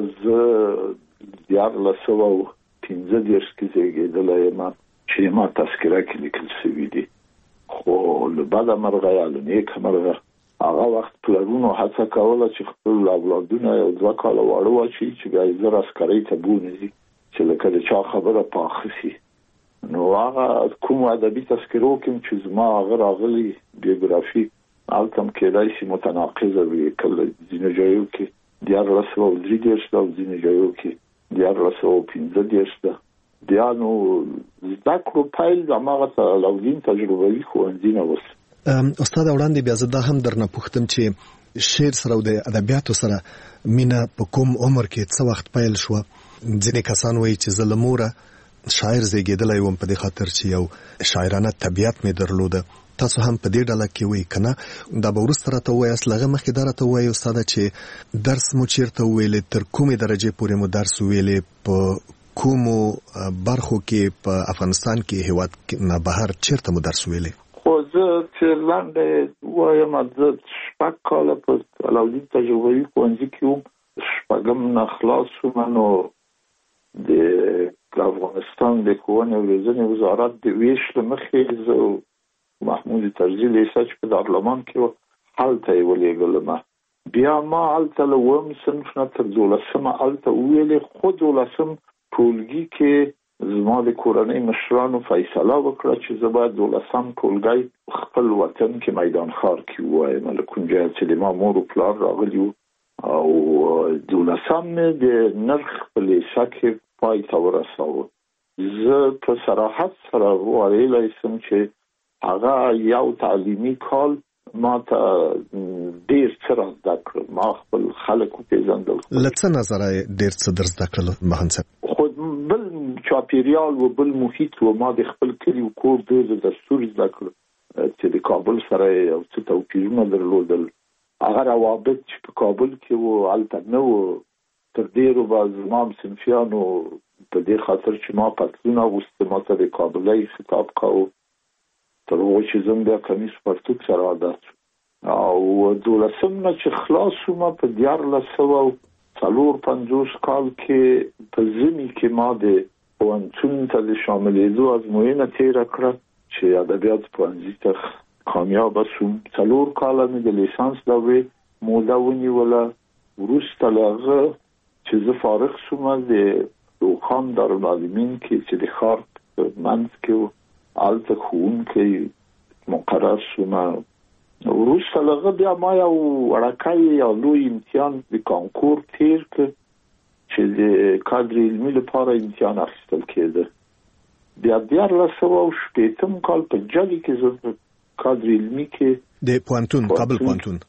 S7: زه یاد لسو او پنځه دیرش کې زیږیدلی ما چې ما تذکره کې لیکل شوی دی خو له بعد مرغه یا له نیک مرغه هغه وخت پلرونو هڅه کوله چې خپل اولادونه یو دوه کاله واړه واچي چې بیا یې زر عسکرۍ ته بونځي چې لکه د چا خبره پاخه شي نو هغه کوم ادبي تذکرو کې چې زما هغه راغلي بیوګرافي هلته هم کېدای شي متناقضه وي کله ځینو ځایو کې دیارلس سوه او درې دېرش ده او ځینو ځایو کې دیارلس سوه او پنځه دېرش ده بیا نو زده کړو پیل د هماغه علاوالدین تجربوي ښوونځي نه اوس
S6: استاد وړاندې بیا زه دا هم درنه پوښتم چې شعر سره او د ادبیاتو سره مینه په کوم عمر کې څه وخت پیل شوه ځینې کسان وایي چې زه له موره شاعر زیږېدلی وم په دې خاطر چې یو شاعرانه طبیعت مې درلوده تاسو هم په دې ډله کې وایي که نه دا به وروسته راته ووایاست له هغه مخکې دا راته ووایي استاده چې درس مو چېرته وویلې تر کومې درجې پورې مو درس وویلې په کومو برخو کې په افغانستان کې هیواد نه بهر چیرته مو درس ویلې
S7: خو زه چې لاندې وایم زه شپږ کاله په علاوالدین تجربوي ښوونځي کې وم شپږم نه خلاص شوم نو د افغانستان د ښوونې او روزنې وزارت د ویش له مخې زه محمود طرزي لیسه چې په دارالمان کې وه هلته یې ولېږلم بیا ما هلته له اووم صنف نه تر دولسمه هلته وویلې خو دولسم ټولګي کې زما د کورنۍ مشرانو فیصله وکړه چې زه باید دولسم ټولګی خپل وطن کې میدان ښار کې ووایم له کوم ځایه چې د ما مور او پلار راغلي وو او دولسم مې د نرخ په لیسه کې پای ته ورساوه زه په صراحت سره وویلی شم چې هغه یو تعلیمي کال ما ته ډېر څه را زده کړل ما خپل خلک وپېژندل
S6: له څه نظره ډېر څه در زده کړل مهن صاحب
S7: خو بل چاپیریال و بل محیط و ما د خپل کلي و کور ډېر دستور زده کړل چې د کابل سره یو څه توپیرونه درلودل هغه روابط چې په کابل کې و هلته نه و تر ډېرو به زما صنفیانو په دې خاطر چې ما پتلون اغوسته ما ته د کابلۍ خطاب کاوه تر هغو چې زه بیا کمیس پرتوګ سره عادت شوم او دولسم نه چې خلاص شوم په دیارلس سوه او څلور پنځوس کال کې په ژمي کې ما د پوهنتون ته د شاملېدو ازموینه تېره کړه چې ادبیات پوهنځي ته کامیابه شوم څلور کاله مې د لیسانس دورې موده ونیوله وروسته له هغه چې زه فارغ شوم د روخان دارالمعلمین کې چې د ښار په منځ کې و هلته ښوونکی مقرر شوم وروسته له هغه بیا ما یو وړوکی یا لوی امتحان د کانکور تېر کړ چې د کادر علمي لپاره امتحان اخیستل کېده بیا دیارلس سوه او شپېتم کال په جلي کې زه کادر علمي کې
S6: د پوهنتون کابل پوهنتون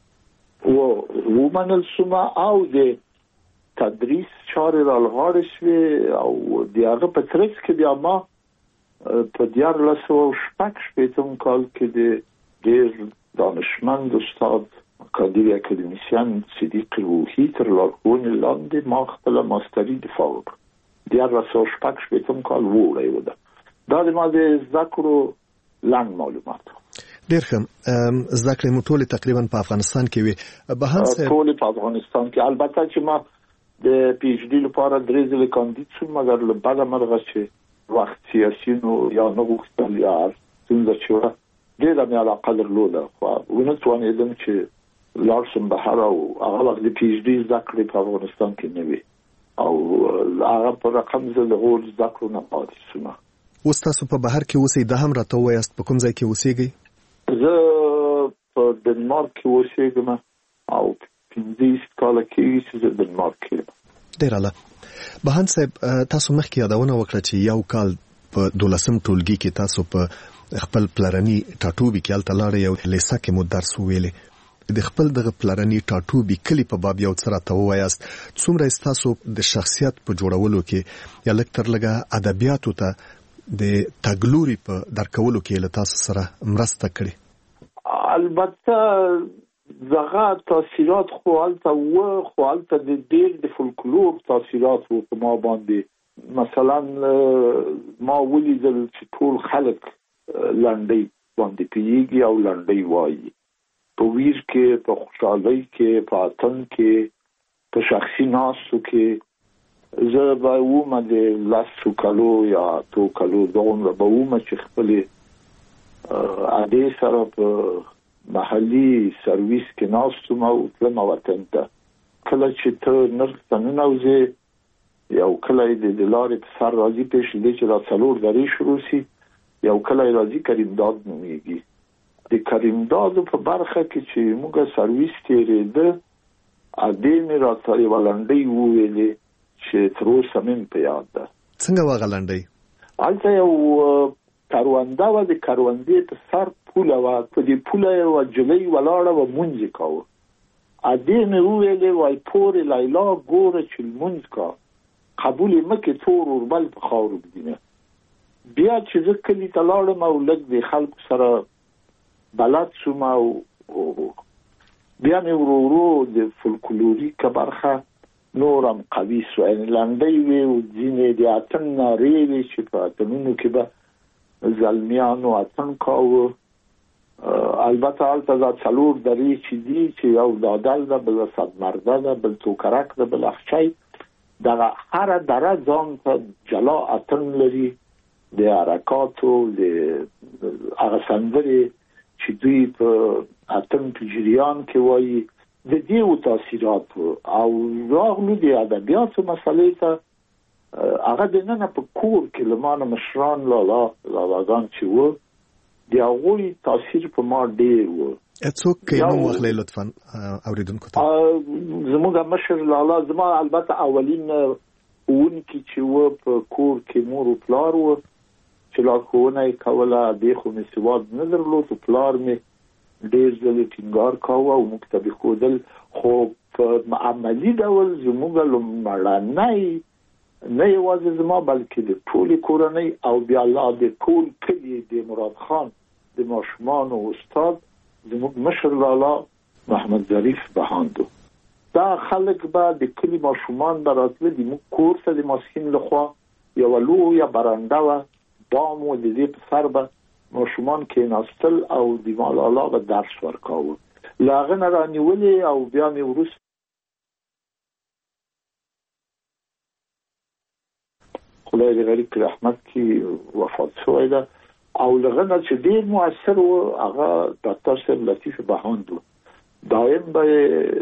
S7: و ومنل شوم او د تدریس چارې رالغاړې شوې او د هغه په ترڅ کې بیا ما په دیارلس سوه او شپږ شپېتم کال کې د ډېر دانشمند استاد اکادمي اکادمیسیان صدیق روحي تر لارښوونې لاندې ما خپله ماستري دفاع وکړه دیارلس سوه شپږ شپېتم کال وړی و ده دا د ما د زده کړو لنډ معلومات
S6: ډېر ښه زده کړې مو ټولې تقریبا په افغانستان کې وي بهان صاحب
S7: ټولې په افغانستان کې البته چې ما د پی ایچ ډي لپاره درې ځلې کاندید شوم مګر له بده مرغه چې وخت سیاسي نو یا نه غوښتل یا ستونزه چې وه ډېره مې علاقه درلوده خو ونه توانېدم چې لاړ شم بهر او هغه وخت د پی ایچ ډي زده کړې په افغانستان کې نه وي او هغه په رقم زه د غور زده کړو نه پاتې شوم.
S6: اوس تاسو په بهر کې اوسئ، دا هم راته ووایاست په کوم ځای کې اوسېږئ؟
S7: زه په ډنمارک کې اوسېږم او پنځه کاله کېږي چې زه ډنمارک کې یم.
S6: ډېر اعلی. بهان صاحب تاسو مخکې یادونه وکړه چې یو کال په دولسم ټولګي کې تاسو په خپل پلرني ټاټوبي کې هلته لاړئ او لیسه کې مو درس وویلې. د خپل دغه پلرني ټاټوبي کلي په باب یو څه راته ووایاست، څومره ستاسو د شخصیت په جوړولو کې یا لږ تر لږه ادبیاتو ته د تګلوري په درکولو کې له تاسو سره مرسته کړې؟
S7: البته دغه تاثیرات خو هلته وه، خو هلته د ډېر د فولکلور تاثیرات وو په ما باندې. مثلا ما ولیدل چې ټول خلک لنډۍ باندې پیږي او لنډۍ وایي، په ویر کې، په خوشحالۍ کې، په اتن کې، په شخصي ناستو کې. زه به ومه د لسو کلو یا اتو کلو دومره به ومه چې خپلې ادې سره په محلي سرویس کې ناستم او تلم وطن ته. کله چې ته نرخ ته ننوځې یو کله د لارې په سر راځي پېش دی چې دا څلور درې شروع سي، یو کله راځي کریمداد نومیږي. د کریمدادو په برخه کې چې موږ سرویس تېرېده ادې مې راته یوه لنډۍ وویلې چې تر اوسه مې په یاد ده.
S6: څنګه وه هغه لنډۍ؟
S7: هلته یو کرونده وه، د کروندې په سر پوله وه، په دې پوله یوه نجلۍ ولاړه وه لمونځ یې کاوه. ادې مې وویلې وایي پورې لیلا ګوره چې لمونځ کا قبول مکه تور اوربل په خاورو بدینه. بیا چې زه کلی ته لاړم او لږ د خلکو سره بلد شوم او بیا مې ورو ورو د فولکلوریکه برخه نورم قوي سو، یعنې لنډۍ وې او ځینې د اتن نارې وې چې په اتنونو کې به زلمیانو اتن کاوه. البته هلته دا څلور درې چې دي چې یو دادل ده، بل صدمرده ده، بل توکرک ده، بل اخچی. دغه هر دره ځان ته جلا اتن لري، د حرکاتو د هغه سندرې چې دوی په اتن په جریان کې وایي. د دې تاثیرات او راغلو د ادبیاتو مسلې ته هغه دننه په کور کې له ما نه مشران لالا لالاګان چې وو د هغوی تاثیر په ما ډېر وو.
S6: څوک نوم واخلئ لطفا اوریدونکو ته؟
S7: زموږ مشر لالا زما البته اولین ښوونکي چې وه په کور کې مور و پلار وه چې لارښوونه یې کوله. دې خو مې سواد نه درلود، پلار مې ډېر ځلې ټینګار کاوه او موږ ته به ښودل، خو په عملي ډول زموږ لومړنی نه یوازې زما بلکې د ټولې کورنۍ او بیا لا د ټول کلي د مراد خان د ماشومانو استاد زموږ مشر لالا محمد ظریف بهاندو. دا خلک به د کلي ماشومان به راتله د موږ کور ته د ماسپښین لخوا یوه لویه برنډه وه، بام و، د دې په سر به ماشومان کېناستل او د ما لالا به درس ورکاوه. له هغه نه رانیولې او بیا مې وروسته خدای دې غریب کړي رحمت کې وفات شوی ده. او لغه نه چې ډېر مؤثر و هغه ډاکټر صاحب لطیف بهاند و. دایم به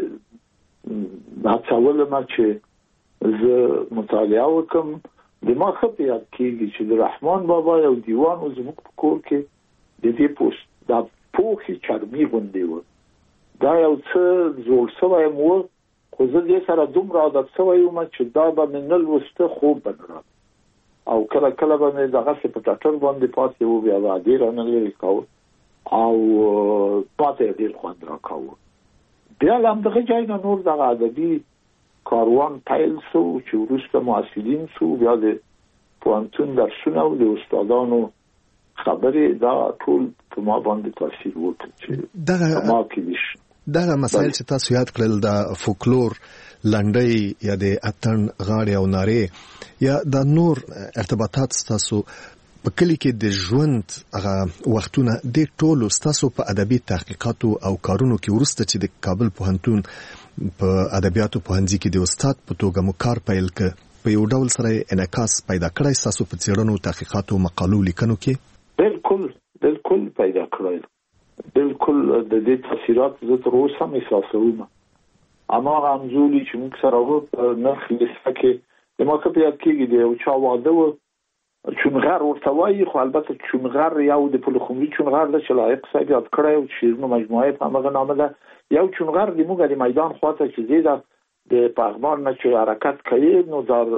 S7: هڅولم چې زه مطالعه وکړم. د ما ښه په یاد کېږي چې د رحمان بابا یو دیوان و زموږ په کور کې، د دې پوست دا پوښې چرمي غوندې وه. دا یو څه زوړ شوی م و، خو زه دې سره دومره عادت شوی وم چې دا به مې نه لوسته خوب به نه راته او کله کله به مې دغسې په ټټر باندې پاتې و، بیا به ادې رانه لرې کاوه او پاتې یې ډېر خوند راکاوه. بیا له همدغه ځای نه نور دغه ادبي کاروان پیل شو چې وروسته محصلین شو، بیا د پوهنتون درسونه او د استادانو خبرې، دا ټول په ما باندې تاثیر وکړ چې ما کې دي.
S6: دغه مسایل چې تاسو یاد کړل د فولکلور لنډۍ یا د اتن غاړې او نارې یا د نور ارتباطات ستاسو په کلی کې د ژوند هغه وختونه د ټولو ستاسو په ادبي تحقیقاتو او کارونو کې وروسته چې د کابل پوهنتون په ادبیاتو پوهنځي کې د استاد په توګه مو کار پیل کړ، په یو ډول سره انعکاس پیدا کړی ستاسو په څېړنو، تحقیقاتو، مقالو لیکنو کې؟
S7: بالکل بالکل بالکل پیدا کړی بالکل د دې تاثیرات زه تر اوسه هم احساسوم. اما همزولی چې موږ سره و په نرخ لیسته کې د ما که په یاد کېږي د یو چا واده و چونغر ورته وایي، خو البته چونغر یو د پلخمري چونغر ده چې لایق صاحب یاد کړی او شیرینو مجموعه په همغه نامه ده. یو چونغر د موږ د میدان خواته چې ځي ده د پغمان نه چې حرکت کوي نو در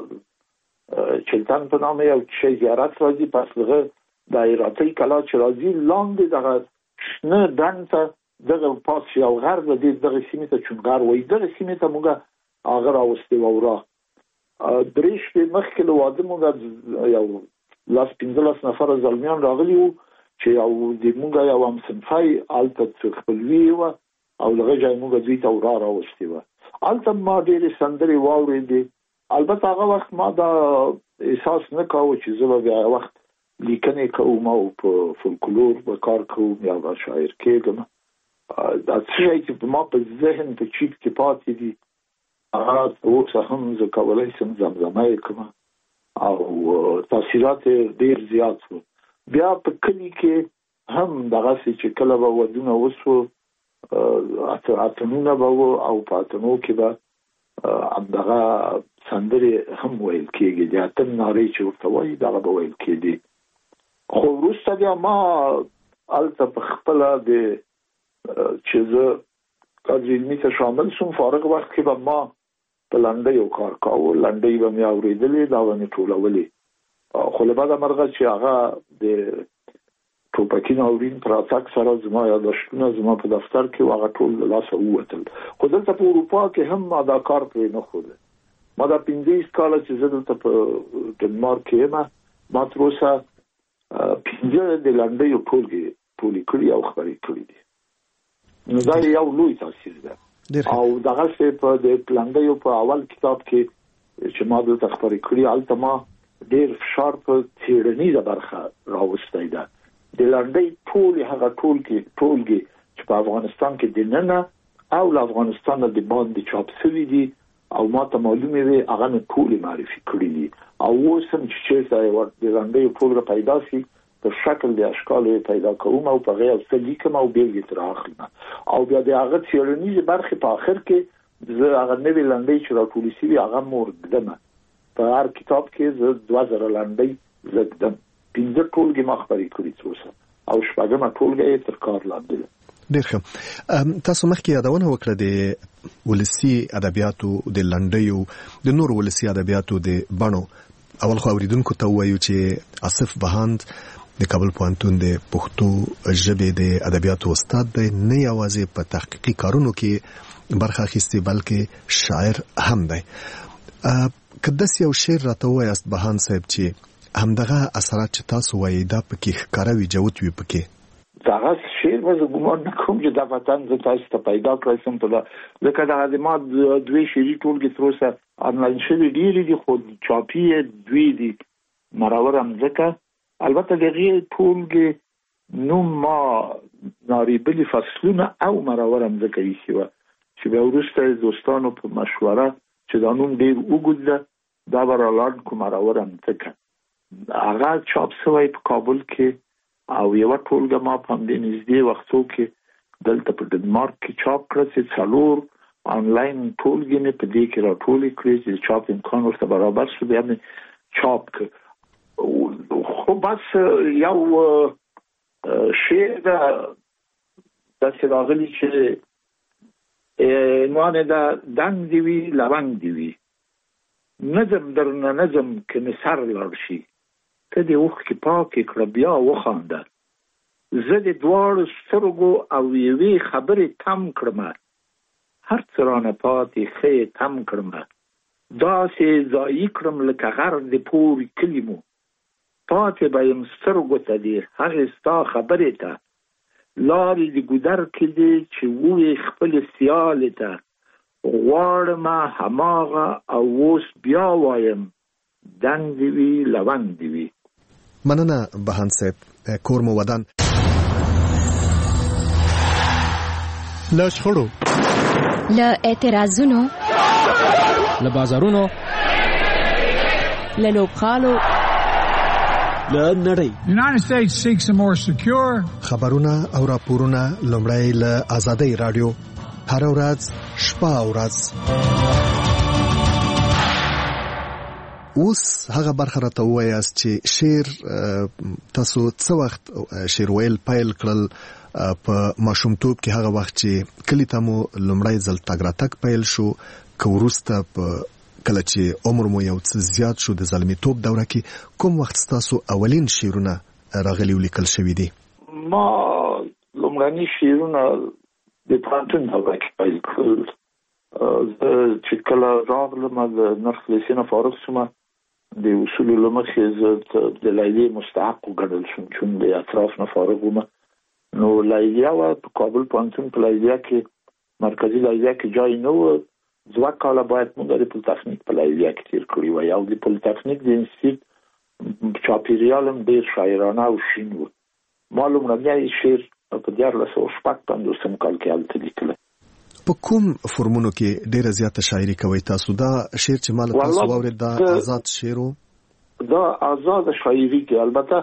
S7: چلتن په نامه یو شی زیارت راځي، پس دغه دایراتي کلا چې راځي لاندې دغه شنه ډنډ ته دغه پاس یو غر د دې دغه سیمې ته چونغر وایي. دغه سیمې ته موږ هغه راوستې وه ورا درې شپې مخکې له واده موږ یو لاس پنځلس نفره زلمیان راغلي وو چې یو د موږ یو همصنفی هلته خپلوي وه او له هغه ځایه موږ دوی ته ورا راوستې وه. هلته ما ډېرې سندرې واورېدې. البته هغه وخت ما دا احساس نه کاوه چې زه به بیا وخت لیکنې کوم او په فولکلور به کار کوم یا به شاعر کېږم. دا څه شی چې ما په ذهن په چیپ کې پاتې دي هغه اوسه هم زه کولی شم زمزمه یې کړم او تاثیرات ډېر زیات شو. بیا په کلي کې هم دغسې چې کله به ودونه وشو اتنونه به و او په اتنو کې به همدغه سندرې هم ویل کېږي، د اتن نارې چې ورته وایي دغه به ویل کېدي. خو وروسته بیا ما هلته په خپله د چې زه کادر علمي ته شامل شوم فارغ وخت کې به ما په لنډیو کار کاوه، لنډۍ به مې اورېدلې دا به مې ټولولې. خو له بده مرغه چې هغه د ټوپکي ناورین پر راتګ سره زما یاداشتونه زما په دفتر کې هغه ټول له لاسه ووتل. خو دلته په اروپا کې هم ما دا کار پرې نه ښوده. ما دا پنځه ایست کاله چې زه دلته په ډنمارک کې یم ما تر اوسه پنځه د لنډیو ټولګې ټولې کړي او خپرې کړي دي. نو دا یو لوی تاثیر ده. او دغسې په د لنډیو په اول کتاب کې چې ما دلته خپرې کړي هلته ما ډېر فشار په څېړنیزه برخه راوستی ده. د لنډۍ ټولې هغه ټولګې ټولګې چې په افغانستان کې دننه او له افغانستانه د باندې چاپ شوي دي او ما ته معلومې وي هغه مې ټولې معرفي کړي دي. او اوس هم چې چېرته د لنډیو ټولګه پیدا شي په شکل د اشکالو پیدا کوم او په هغې څه لیکم او بېلګې ترې اخلم او بیا د هغه څېړنیزې برخې په آخر کې زه هغه نوې لنډۍ چې راټولې شوي هغه م ورږدم. په هر کتاب کې زه دوه زره لنډۍ زه ږدم. پنځه ټولګې ما خپرې کړي څه اوسه او شپږمه ټولګه یې تر کار لاندې ده.
S6: ډېر ښه. تاسو مخکې یادونه وکړه د ولسي ادبیاتو د لنډیو د نور ولسي ادبیاتو د بڼو. اول خو اوریدونکو ته ووایو چې آصف بهاند د کابل پوهنتون د پښتو ژبې د ادبیاتو استاد دی، نه یوازې په تحقیقي کارونو کې برخه اخیستې بلکې شاعر هم دی. که داسې یو شعر راته ووایاست بهاند صاحب چې همدغه اثرات چې تاسو وایي دا پکې ښکاره وي جوت وي پکې
S7: دغه شعر به زه ګمان نه کوم چې دا وطن زه تاسو ته پیدا کړی شم په ځکه دغه د ما دوې شعري ټولګې تر اوسه آنلاین شوي ډېرې دي خو چاپي یې دوې دي مرور مځکه. البته د هغې ټولګې نوم ما ناریبلي فصلونه او مرور مځکه ایښې وه چې بیا وروسته یې دوستانو په مشوره چې دا نوم ډېر اوږد ده دا به رالاړ کړو مرور مځکه. هغه چاپ شوی په کابل کې او یوه ټولګه ما په همدې نږدې وختو کې دلته په ډنمارک کې چاپ کړه چې څلور آنلاین ټولګې مې په دې کې راټولې کړې چې د چاپ امکان ورته برابر شو بیا مې چاپ کړ. خو بس یو شعر داسې راغلي چې عنوان یې ده دنګ دې وي لونګ دې وي نظم درنه نظم که مې سر لاړ شي ته دې اوښکې پاکې کړه بیا وخانده زه د دواړو سترګو او یوې خبرې تم کړمه هر څه رانه پاتې ښه یې تم کړمه داسې ځایي کړم لکه غر د پورې کلي مو پاتې به یم سترګو ته دې هغې ستا خبرې ته لارې د ګودر کې دې چې ووې خپلې سیالې ته غواړمه هماغه او اوس بیا وایم دنګ دې وي لونګ دې وي.
S6: مننه بهاند صاحب. کور مو ودان. له شخړو
S8: له اعتراضونو
S9: له بازارونو
S8: له لوبخانو
S9: له نړۍ.
S10: United States seeks a more secure.
S6: خبرونه او راپورونه لومړی له آزادۍ رادیو هر ورځ شپه او ورځ. اوس هغه برخه راته وایاست چې شعر تاسو څه وخت شعر ویل پیل کړل؟ په ماشومتوب کې هغه وخت چې کلی ته مو لومړی ځل تګ راتګ پیل شو که وروسته په کله چې عمر مو یو څه زیات شو د زلمیتوب دوره کې کوم وخت ستاسو اولین شعرونه راغلي ولیکل شوي دي؟
S7: ما لومړني شعرونه د پوهنتون دوره کې پیل کړل. چې کله راغلم د نرخ لیسې نه فارغ شوم د اصولو له مخې زه د لیلیې مستحق وګڼل شوم چون د اطراف نه فارغ وم. نو لیلیه وه په کابل پوهنتون په لیلیه کې مرکزي لیلیه کې جای نه و. دوه کاله باید موږ د پولیتخنیک په لیلیه کې تیر کړي وای او د پولیتخنیک د انسټیټیوټ چاپیریال هم ډېر شاعرانه او شین و. ما لومړنی شعر په دیارلس سوه شپږ پنځوسم کال کې هلته لیکلی.
S6: په کوم فرمونو کې ډیره زیاته شاعري کوي تاسو؟ دا شعر چې مال تاسو واورید دا آزاد شعر و؟
S7: دا آزاد شاعري کې البته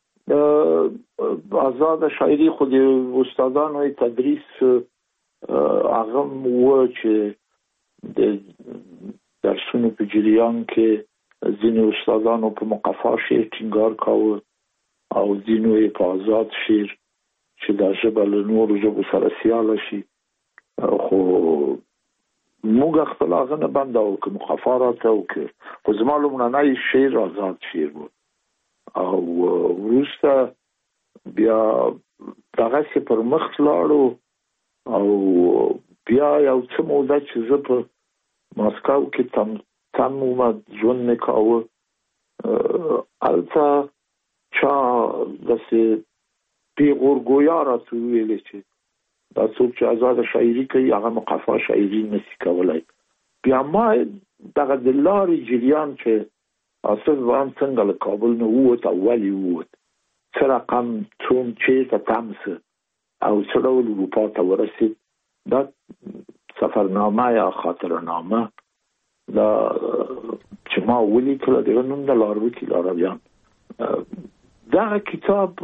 S7: آزاد شاعري خو د استادانو تدریس هغه و چې د درسونو په جریان کې ځینې استادانو په مقفا شعر ټینګار کاوه او ځینو یې په آزاد شعر چې دا ژبه له نورو ژبو سره سیاله شي. خو موږ خپل هغه نه بنداو که مخفا راته او که خو زما لومړنی شعر آزاد شعر و او وروسته بیا دغسې پر مخ لاړو او بیا یو څه موده چې زه په ماسکو کې تم تم اومد ژوند مې کاوه. هلته چا داسې پیغورګویا راته وویلې چې دا څوک چې آزاد شاعري کوي هغه مقفا شاعري نشي کولی. بیا ما دغه د لارې جریان چې اصل وان څنګه له کابل نه ووت او ولې ووت څه رقم څوم چېرته تم څه او څه ډول اروپا ته ورسېد دا سفرنامه یا خاطرنامه دا چې ما ولیکله دغه نوم د لاروکي لارویان. دغه کتاب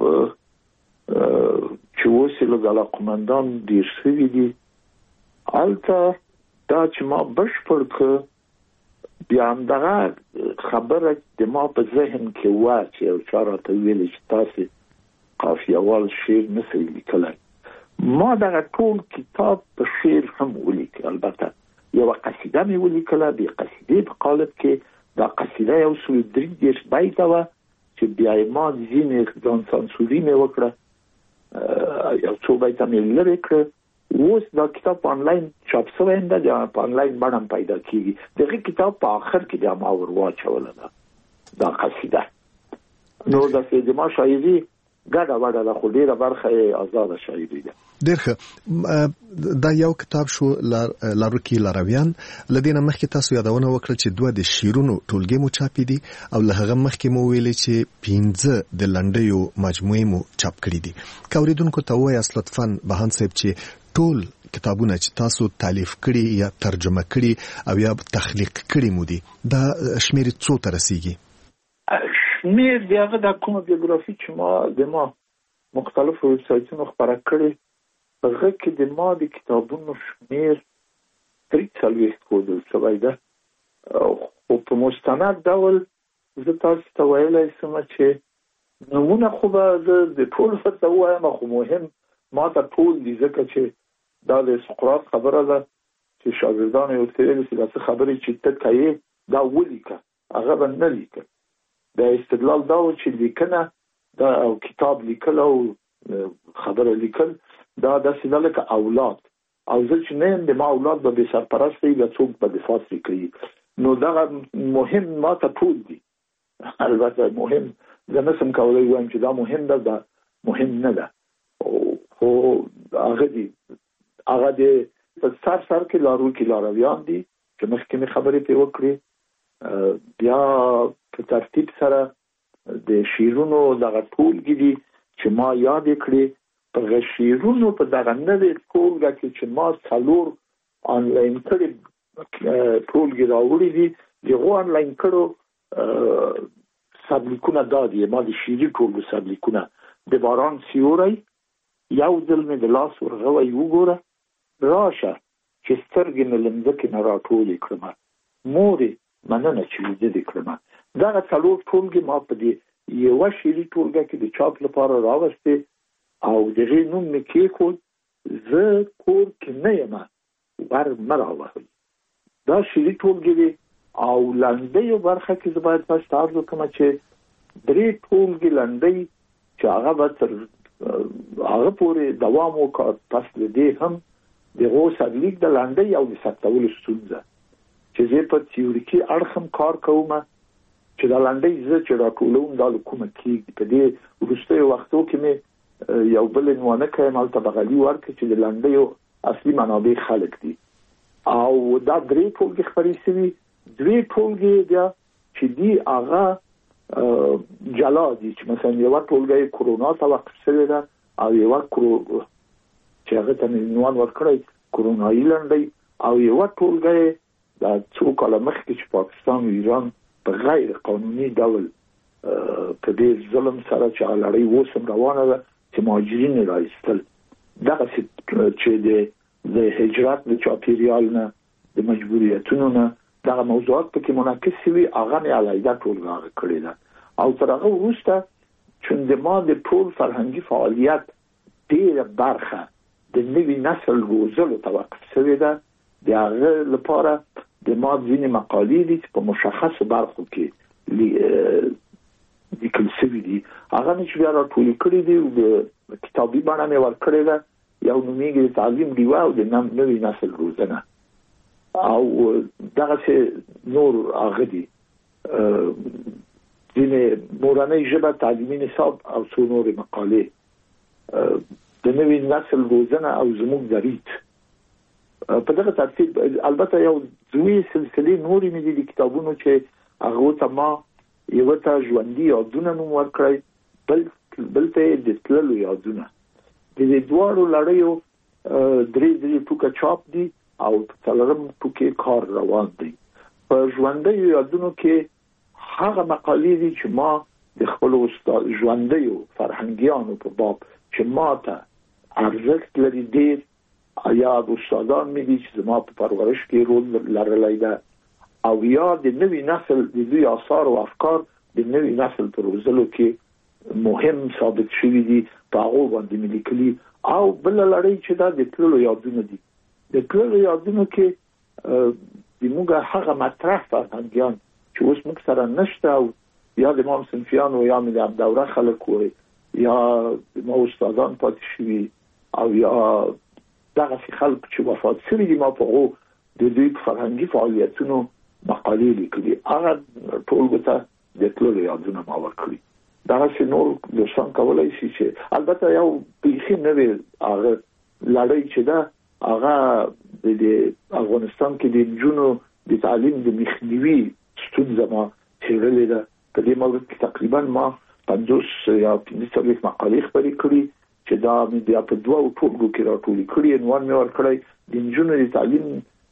S7: چې اوس یې لږ علاقمندان ډېر شوي دي هلته دا چې ما بشپړ که بیا همدغه خبره د ما په ذهن کې وه چې یو چا راته ویلې چې تاسې قافیهوال شعر نسئ لیکلی. ما دغه ټول کتاب په شعر هم ولیکه. البته یوه قصیده مې ولیکله د قصیدې په قالب کې دا قصیده یو سل درې دېرش بیته وه چې بیا یې ما ځینې ځان سانسوري مې وکړه یو څو بیته مې لرې کړه. اوس دا کتاب په آنلاین چاپ شوی دی په آنلاین بڼه هم پیدا کېږي. دغه کتاب په آخر کې بیا ما ور واچوله ده دا قصیده. نو داسې د ما شاعري ګډه وډه ده خو ډېره برخه یې آزاده شاعري ده.
S6: ډېر ښه. دا یو کتاب شو لاروکي لارویان. له دې نه مخکې تاسو یادونه وکړه چې دوه د شعرونو ټولګې مو چاپې دي او له هغه مخکې مو ویلې چې پنځه د لنډیو مجموعې مو چاپ کړي دي. که اورېدونکو ته ووایاست لطفا بهان صاحب چې ټول کتابونه چې تاسو تالیف کړي یا ترجمه کړي او یا تخلیق کړي مو دي دا شمېر څو ته رسیږي؟
S7: شمېر د هغه د کومه بیوګرافي چې ما د ما مختلفو ویب سایټونو خپاره کړې هغه کې د ما د کتابونو شمېر درې څلوېښت ښودل شوی ده. خو په مستند ډول زه تاسو ته ویلی شم چې نومونه خو به زه د ټول ورته ووایم خو مهم ما ته ټول دي ځکه چې دا د سقراط خبره ده چې شاګردانو یې ورته ویلي چې دا څه خبرې چې ته کوې دا ولیکه هغه به نه لیکه. د استدلال دا و چې لیکنه دا او کتاب لیکل او خبره لیکل دا داسې ده لکه اولاد او زه چې نه یم د ما اولاد به بې سرپرسته وي بیا څوک به دفاع ترې کوي. نو دغه مهم ما ته ټول دي. البته مهم زه نسم کولی وایم چې دا مهم ده دا مهم نه ده خو هغه دي هغه د سر سر کې لاروکي لارویان دي چې مخکې مې خبرې پرې وکړې. بیا په ترتیب سره د شعرونو دغه ټولګې دي چې ما یادې کړې. په شعرونو په دغه نوې ټولګه کې چې ما څلور آنلاین کړې ټولګې راوړې دي دغو آنلاین کړو سبلیکونه دادی ما د شیری ټولګو سبلیکونه د باران سیوری یو ځل مې د لاس ورغوی وګوره راشه چې سترګې مې له مځکې نه راټولې کړمه مورې مننه چې ویده دې کړمه. دغه څلور ټولګې ما په دې یوه شعري ټولګه کې د چاپ لپاره راوستې او د هغې نوم مې کېښود زه کور کې نه یم ور مه راوهئ. دا شعري ټولګې دي او لنډیو برخه کې زه باید تاسو ته عرض وکړم چې درې ټولګې لنډۍ چې هغه به تر هغه پورې دوام وکړ. پس له دې هم د هغو سرلیک د لنډۍ او د ثبتولو ستونزه چې زه په تیوریکي اړخ هم کار کوم چې دا لنډۍ زه چې راټولوم دا له کومه کېږي. په دې وروستیو وختو کې مې یو بل عنوانه کړی هلته بغلي ورکړې چې د لنډیو اصلي منابع خلک دي او دا درې ټولګې خپرې شوي. دوی ټولګې بیا چې دي هغه جلا دي چې مثلا یوه ټولګه کرونا ته وقف شوې ده او یوه چې هغه ته مې عنوان ورکړی کرونایي لنډۍ او یوه ټولګه دا څو کاله مخکې چې پاکستان او ایران په غیر قانوني ډول په دې ظلم سره چې لړۍ اوس هم روانه ده چې مهاجرین یې راایستل دغسې چې د هجرت د چاپېریال نه د مجبوریتونو نه دغه موضوعات پکې منعکس شوي هغه مې علیحده ټولګه هغه کړې ده او تر هغه وروسته چون د ما د ټول فرهنګي فعالیت ډېره برخه د نوي نسل روزلو ته وقف شوې ده د هغه لپاره د ما ځینې مقالې دي چې په مشخصو برخو کې لیکل شوي دي هغه مې چې بیا راټولې کړي دي د کتابي بڼه مې ورکړې ده یو نومېږي د تعلیم ډیوه او د نوي نسل روزنه او دغسې نور هغه دي ځینې مورنۍ ژبه تعلیمي نصاب او څو نورې مقالې د نوي نسل روزنه او زموږ درید په دغه ترتیب. البته یو دوی سلسلې نورې مې دي د کتابونو چې هغو ته ما یوه ته ژوندي یادونه نوم ورکړی بل بل ته یې د تللو یادونه. د دې دواړو لړیو درې درې ټوکه چاپ دي او په څلورم ټوکې کار روان دی. په ژوندیو یادونو کې هغه مقالې دي چې ما د خپلو ژوندیو فرهنګیانو په باب چې ما ته ارزښت لري ډېر یا د استادان مې دي چې زما په پرورش کې رول لرلی ده او یا د نوي نسل د دوی آثار او افکار د نوي نسل په روزلو کې مهم ثابت شوي دي په هغو باندې مې لیکلي. او بله لړۍ چې دا د تللو یادونه دي. د تللو یادونو کې زموږ هغه مطرح فرهنګیان چې اوس موږ سره نشته او یا د ما صنفیانو یا مې د همدوره خلک وي یا د ما استادان پاتې شوي او یا دغسې خلک چې وفات شوي دي ما په هغو د دوی په فرهنګي فعالیتونو مقالې لیکلي هغه ټولګو ته د تللو یادونه ما ورکړي. دغسې نور دوستان کولی شي چې البته یو بیخي نوې هغه لړۍ چې ده هغه د افغانستان کې د نجونو د تعلیم د مخنیوي ستونزه ما څېړلې ده. په دې مورد کې تقریبا ما پنځوس یا پنځه څلوېښت مقالې خپرې کړي چې دا مې بیا په دوه ټولګو کې راټولې کړي. عنوان مې ورکړی د نجونو د تعلیم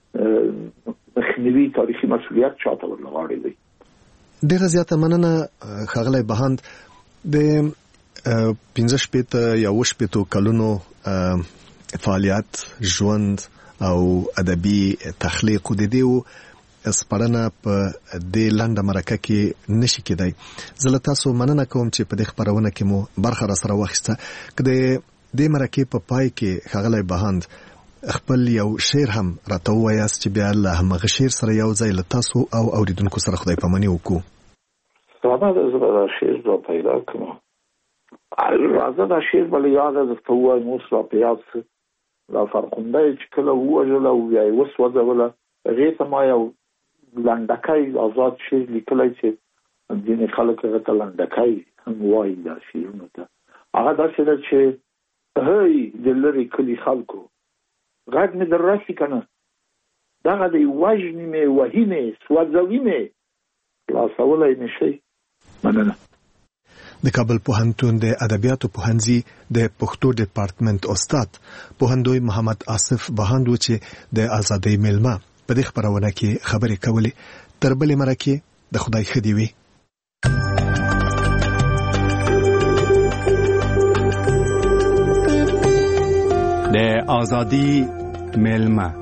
S7: مخنیوي تاریخي مسؤلیت چاته ورلغاړی دی.
S6: ډېره زیاته مننه ښاغلی بهاند. د پنځه شپېته یا اووه شپېتو کلونو فعالیت ژوند او ادبي تخلیق د دې سپړنه په دې لنډه مرکه کې نشي کېدای. زه له تاسو مننه کوم چې په دې خپرونه کې مو برخه را سره واخیسته. که د دې مرکې په پای کې ښاغلی بهاند خپل یو شعر هم راته ووایاست چې بیا له همغه شعر سره یو ځای له تاسو او اوریدونکو سره خدای پاماني وکړو.
S7: راځه زه به دا شعر را پیدا کړم. راځه دا شعر به له یاده درته ووایم اوس را په یاد څه. دا فرخنده یې چې کله ووژله او بیا یې وسوځوله هغې ته ما یو لنډکی آزاد شعر لیکلی چې ځینې خلک هغه ته لنډکی هم وایي دا شعرونو ته. هغه داسې ده چې هی د لرې کلي خلکو غږ مې در رسي که نه دغه دی وژنې مې وهي مې سوځوي مې خلاصولی مې شي. مننه.
S6: د کابل پوهنتون د ادبیاتو پوهنځي د پښتو ډپارټمنټ استاد پوهندوی محمد آصف بهاند و چې د ازادۍ میلمه په دې خبرونه کې خبرې کولې. تر بلې مرکې د خدای ښه دی وي.
S5: د ازادي ملما